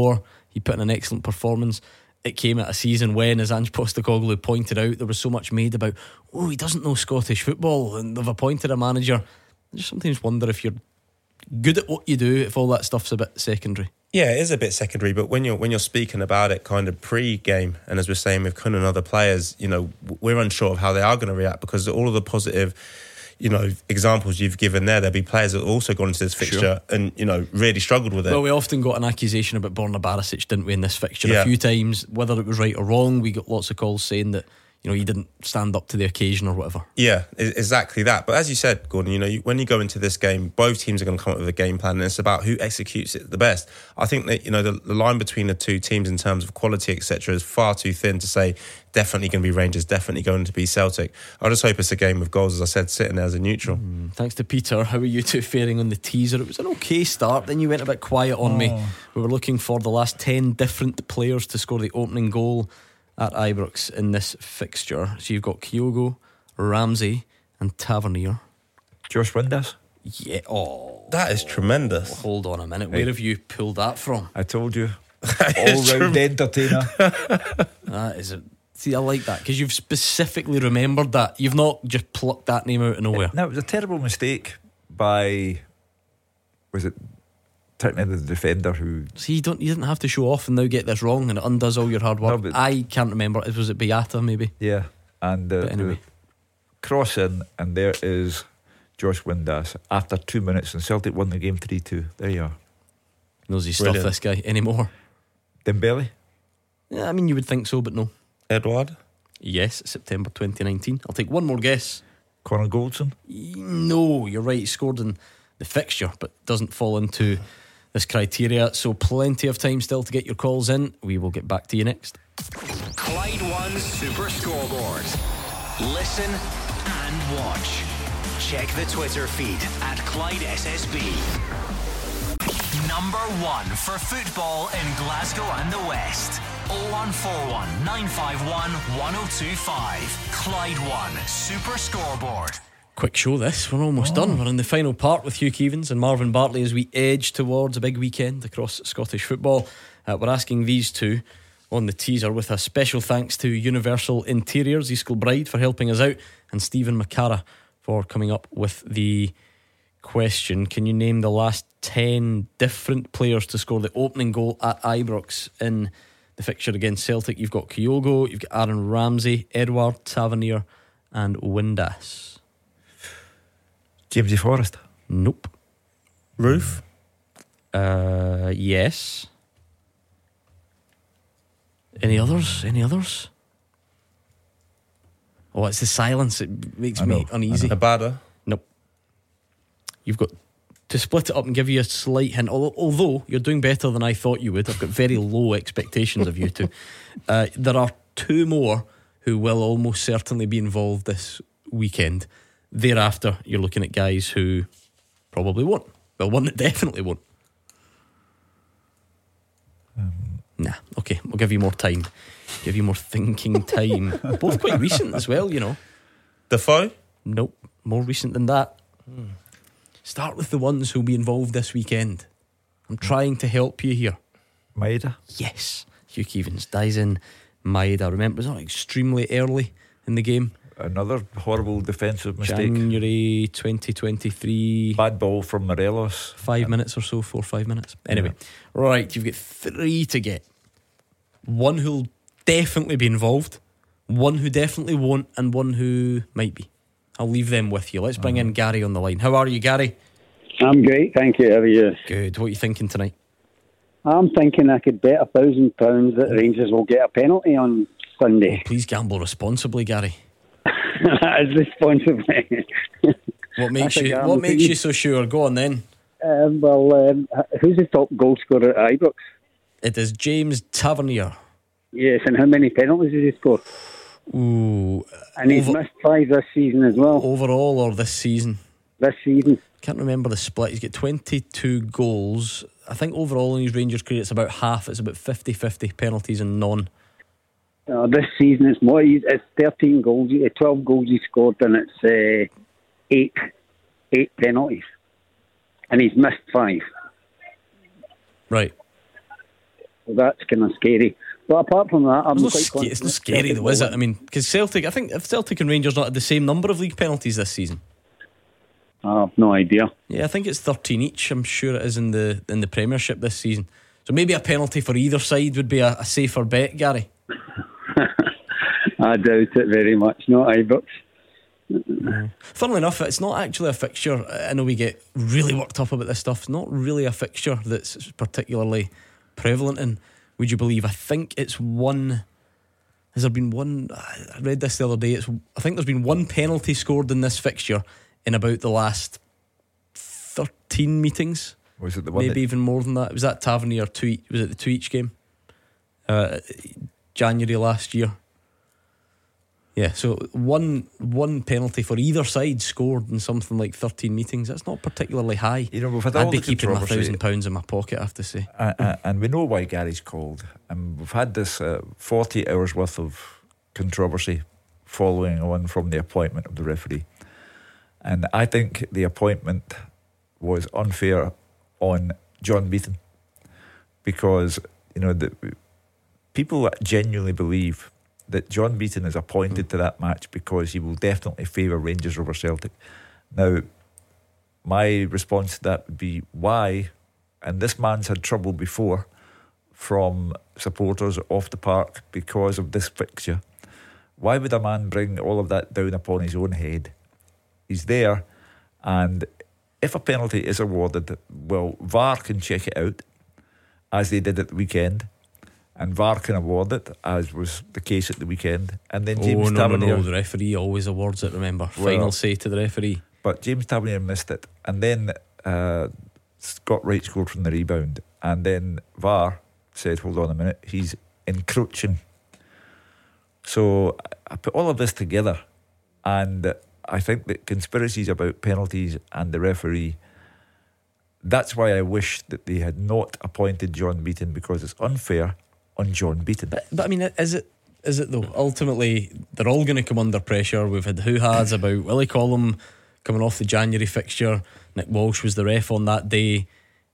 He put in an excellent performance. It came at a season when, as Ange Postecoglou pointed out, there was so much made about, oh, he doesn't know Scottish football and they've appointed a manager. I just sometimes wonder if you're good at what you do, if all that stuff's a bit secondary. Yeah, it is a bit secondary, but when you're when you're speaking about it kind of pre-game, and as we're saying with Kun and other players, you know, we're unsure of how they are going to react, because all of the positive, you know, examples you've given there, there'll be players that have also gone into this fixture Sure. and, you know, really struggled with it. Well, we often got an accusation about Borna Barisic, didn't we, in this fixture Yeah. a few times, whether it was right or wrong. We got lots of calls saying that, you know, he didn't stand up to the occasion or whatever. Yeah, e- exactly that. But as you said, Gordon, you know, you, when you go into this game, both teams are going to come up with a game plan, and it's about who executes it the best. I think that, you know, the, the line between the two teams in terms of quality, et cetera, is far too thin to say definitely going to be Rangers, definitely going to be Celtic. I just hope it's a game with goals, as I said, sitting there as a neutral. Mm, thanks to Peter. How are you two faring on the teaser? It was an okay start, then you went a bit quiet on Oh. me. We were looking for the last ten different players to score the opening goal at Ibrox in this fixture. So you've got Kyogo, Ramsey and Tavernier. Josh Windass. Yeah. Oh, that is tremendous. Hold on a minute. Where Hey. have you pulled that from? I told you. All round entertainer. That is a. See, I like that because you've specifically remembered that. You've not just plucked that name out of nowhere. No, it was a terrible mistake by, was it technically the defender who. See, you don't. You didn't have to show off and now get this wrong, and it undoes all your hard work. No, but- I can't remember. Was it Beata maybe? Yeah, and uh, But anyway. the cross in, and there is Josh Windass after two minutes, and Celtic won the game three two. There you are. Knows his stuff, Brilliant. this guy anymore. Dembele. Yeah, I mean you would think so, but no. Edouard. Yes, September twenty nineteen. I'll take one more guess. Connor Goldson. No, you're right. He scored in the fixture, but doesn't fall into this criteria. So plenty of time still to get your calls in. We will get back to you next. Clyde One Super Scoreboard. Listen and watch. Check the Twitter feed at Clyde S S B. Number one for football in Glasgow and the West. oh one four one, nine five one, one oh two five. Clyde One Super Scoreboard. Quick show this. We're almost Oh. done. We're in the final part with Hugh Keevins and Marvin Bartley as we edge towards a big weekend across Scottish football. Uh, we're asking these two on the teaser with a special thanks to Universal Interiors, East Kilbride, for helping us out, and Stephen McCara for coming up with the question. Can you name the last ten different players to score the opening goal at Ibrox in the fixture against Celtic? You've got Kyogo, you've got Aaron Ramsey, Edouard, Tavernier and Windass. Jamesy Forrest. Nope. Roof. Uh, yes. Any others? Any others? Oh, it's the silence. It makes I me know, uneasy. I know. Abada? Nope. You've got to split it up and give you a slight hint. Although, although you're doing better than I thought you would. I've got very low expectations of you two. Uh, there are two more who will almost certainly be involved this weekend. Thereafter, you're looking at guys who probably won't. Well, one that definitely won't. Nah, okay, we'll give you more time. Give you more thinking time. Both quite recent as well, you know. Defoe? Nope, more recent than that. Start with the ones who'll be involved this weekend. I'm trying to help you here. Maeda. Yes, Hugh Keevins dies in Maeda. Remember, it was not extremely early in the game. Another horrible defensive mistake. January twenty twenty-three. Bad ball from Morelos. Five minutes or so, four or five minutes. Anyway, right, you've got three to get. One who'll definitely be involved, one who definitely won't, and one who might be. I'll leave them with you. Let's bring in Gary on the line. How are you, Gary? I'm great, thank you. How are you? Good. What are you thinking tonight? I'm thinking I could bet a thousand pounds that Rangers will get a penalty on Sunday. Please gamble responsibly, Gary. That is responsibly. What makes That's a you gamble What makes thing. you so sure? Go on then. Um, well, um, who's the top goal scorer at Ibrox? It is James Tavernier. Yes, and how many penalties has he scored? Ooh, and he's over- missed five this season as well. Overall or this season? This season. Can't remember the split. He's got twenty-two goals. I think overall in his Rangers career it's about half. It's about fifty-fifty penalties and none. Uh, this season it's more. he's- It's thirteen goals, uh, twelve goals he scored, and it's uh, eight, eight penalties, and he's missed five. Right. that's kind of scary. But apart from that, I'm It's quite not, sca- confident it's not scary Celtic though, will is it? win. I mean, because Celtic, I think if Celtic and Rangers not had the same number of league penalties this season. I have no idea. Yeah, I think it's thirteen each. I'm sure it is in the in the Premiership this season. So maybe a penalty for either side would be a, a safer bet, Gary. I doubt it very much. Not Ibrox. Funnily enough, it's not actually a fixture. I know we get really worked up about this stuff. It's not really a fixture that's particularly prevalent in, would you believe? I think it's one. Has there been one? I read this the other day. It's I think there's been one penalty scored in this fixture in about the last thirteen meetings. Was it the one? Maybe that- even more than that. Was that Tavernier two? each- Was it the two each game? Uh, January last year. Yeah, so one one penalty for either side scored in something like thirteen meetings. That's not particularly high. You know, we've had I'd all be the keeping my controversy. thousand pounds in my pocket, I have to say. Uh, uh, and we know why Gary's called. And we've had this uh, forty hours worth of controversy following on from the appointment of the referee. And I think the appointment was unfair on John Beaton, because, you know, the people genuinely believe that John Beaton is appointed to that match because he will definitely favour Rangers over Celtic. Now, my response to that would be, why? And this man's had trouble before from supporters off the park because of this fixture. Why would a man bring all of that down upon his own head? He's there, and if a penalty is awarded, well, V A R can check it out, as they did at the weekend, and V A R can award it, as was the case at the weekend. And then James oh, no, no, Tavernier, no, the referee always awards it, remember. Well, Final say to the referee. But James Tavernier missed it, and then uh, Scott Wright scored from the rebound, and then V A R said, hold on a minute, he's encroaching. So I put all of this together, and I think that conspiracies about penalties and the referee, that's why I wish that they had not appointed John Beaton, because it's unfair on John Beaton. But, but I mean, is it is it though? Ultimately, they're all going to come under pressure. We've had hoo-has about Willie Collum coming off the January fixture. Nick Walsh was the ref on that day.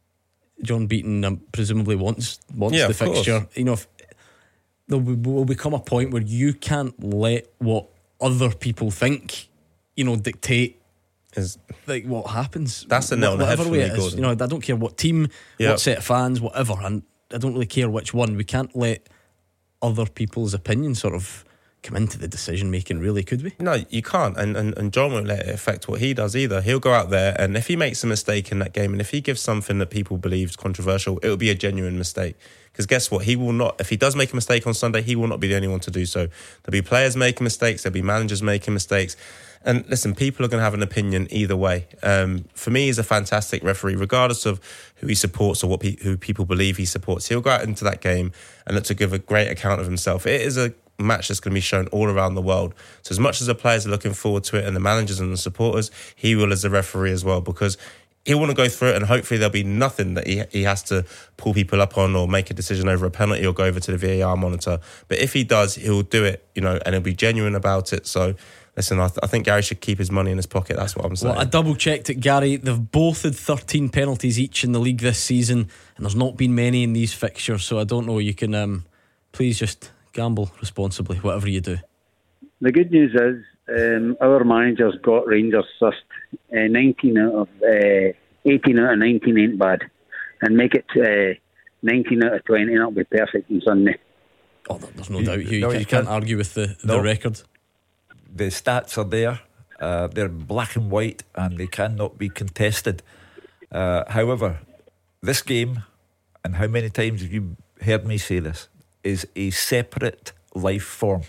John Beaton um, presumably wants wants Yeah, the of course. fixture. You know, if there will will become a point where you can't let what other people think, you know, dictate is like what happens. That's a nail on the head Whatever for way me, it is. Gordon. You know, I don't care what team, Yeah. what set of fans, whatever, and I don't really care which one. We can't let other people's opinions sort of come into the decision making, really, could we? No, you can't, and, and and John won't let it affect what he does either. He'll go out there, and if he makes a mistake in that game, and if he gives something that people believe is controversial, it'll be a genuine mistake. Because guess what? He will not, if he does make a mistake on Sunday, he will not be the only one to do so. There'll be players making mistakes, there'll be managers making mistakes. And listen, people are going to have an opinion either way. Um, for me, he's a fantastic referee, regardless of who he supports or what pe- who people believe he supports. He'll go out into that game and look to give a great account of himself. It is a match that's going to be shown all around the world. So as much as the players are looking forward to it, and the managers and the supporters, he will as a referee as well, because he'll want to go through it, and hopefully there'll be nothing that he he has to pull people up on or make a decision over a penalty or go over to the V A R monitor. But if he does, he'll do it, you know, and he'll be genuine about it. So listen, I, th- I think Gary should keep his money in his pocket. That's what I'm saying. Well, I double checked it, Gary. They've both had thirteen penalties each in the league this season, and there's not been many in these fixtures. So I don't know. You can um, please just gamble responsibly, whatever you do. The good news is um, our manager's got Rangers first. Uh, nineteen out of uh, eighteen out of nineteen ain't bad, and make it uh, nineteen out of twenty, and it'll be perfect on Sunday. Oh, there's no doubt. You, no, you, you can't, can't. argue with the, the No. record. The stats are there. Uh, they're black and white, and they cannot be contested. Uh, however, this game, and how many times have you heard me say this, is a separate life form,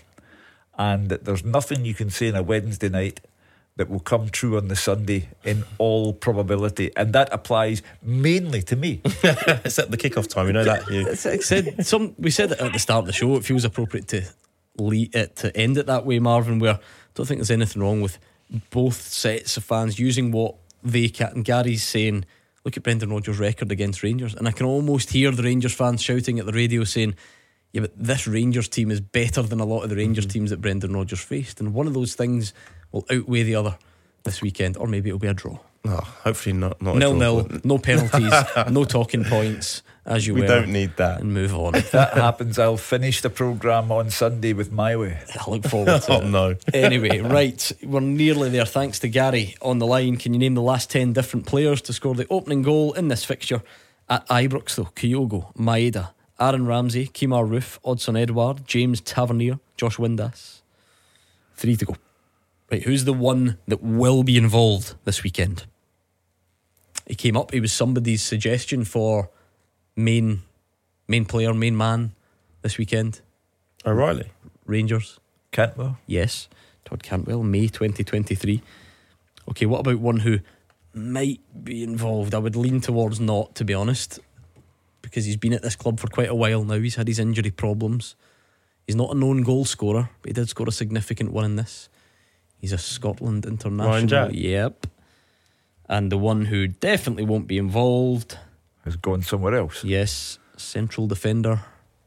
and there's nothing you can say on a Wednesday night that will come true on the Sunday in all probability, and that applies mainly to me. It's at the kickoff time, you know that. You. It's- it said some. We said it at the start of the show. It feels appropriate to lead it to end it that way, Marvin. Where I don't think there's anything wrong with both sets of fans using what they can. And Gary's saying, "Look at Brendan Rodgers' record against Rangers," and I can almost hear the Rangers fans shouting at the radio saying, "Yeah, but this Rangers team is better than a lot of the Rangers Mm-hmm. teams that Brendan Rodgers faced," and one of those things will outweigh the other this weekend, or maybe it'll be a draw. Oh, hopefully not. not nil nil, no penalties, no talking points. As you we were, don't need that. And move on. If that happens, I'll finish the programme on Sunday with My Way. I look forward to oh, it. no. Anyway, right, we're nearly there. Thanks to Gary on the line. Can you name the last ten different players to score the opening goal in this fixture? At Ibrox, though, Kyogo, Maeda, Aaron Ramsey, Kemar Roofe, Odsonne Edouard, James Tavernier, Josh Windass. Three to go. Right, who's the one that will be involved this weekend? He came up, he was somebody's suggestion for main main player, main man this weekend. O'Reilly. Rangers. Cantwell. Yes, Todd Cantwell, May twenty twenty-three. Okay, what about one who might be involved? I would lean towards not, to be honest, because he's been at this club for quite a while now. He's had his injury problems. He's not a known goal scorer, but he did score a significant one in this. He's a Scotland international. Ryan Jack. Yep. And the one who definitely won't be involved has gone somewhere else. Yes, central defender,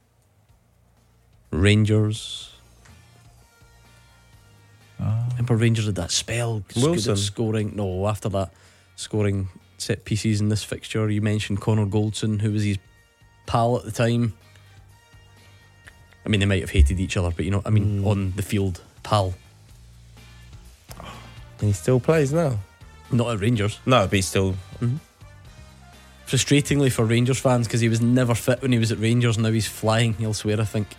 Rangers. Ah. Remember Rangers had that spell Wilson. scoring. No, after that, scoring set pieces in this fixture. You mentioned Connor Goldson, who was his pal at the time. I mean, they might have hated each other, but you know, I mean, mm. on the field, pal. And he still plays now. Not at Rangers. No, but he's still. Mm-hmm. Frustratingly for Rangers fans, because he was never fit when he was at Rangers. Now he's flying elsewhere, I think.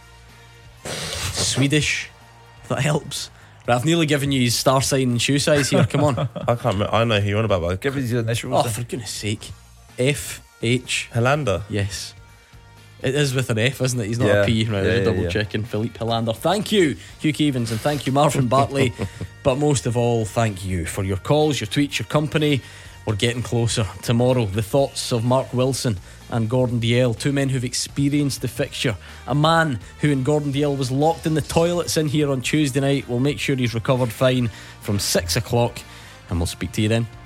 Swedish, if that helps. Right, I've nearly given you his star sign and shoe size here. Come on. I can't remember. I know who you're on about. But give us your initials. Oh, then. for goodness sake. F H Helander. Yes. It is with an F, isn't it? He's not Yeah. a P. Right, Yeah, there's a yeah, double yeah. checking. Philippe Helander. Thank you, Hugh Keevins, and thank you, Marvin Bartley. But most of all, thank you for your calls, your tweets, your company. We're getting closer. Tomorrow, the thoughts of Mark Wilson and Gordon Dalziel, two men who've experienced the fixture. A man who in Gordon Dalziel was locked in the toilets in here on Tuesday night. We'll make sure he's recovered fine from six o'clock, and we'll speak to you then.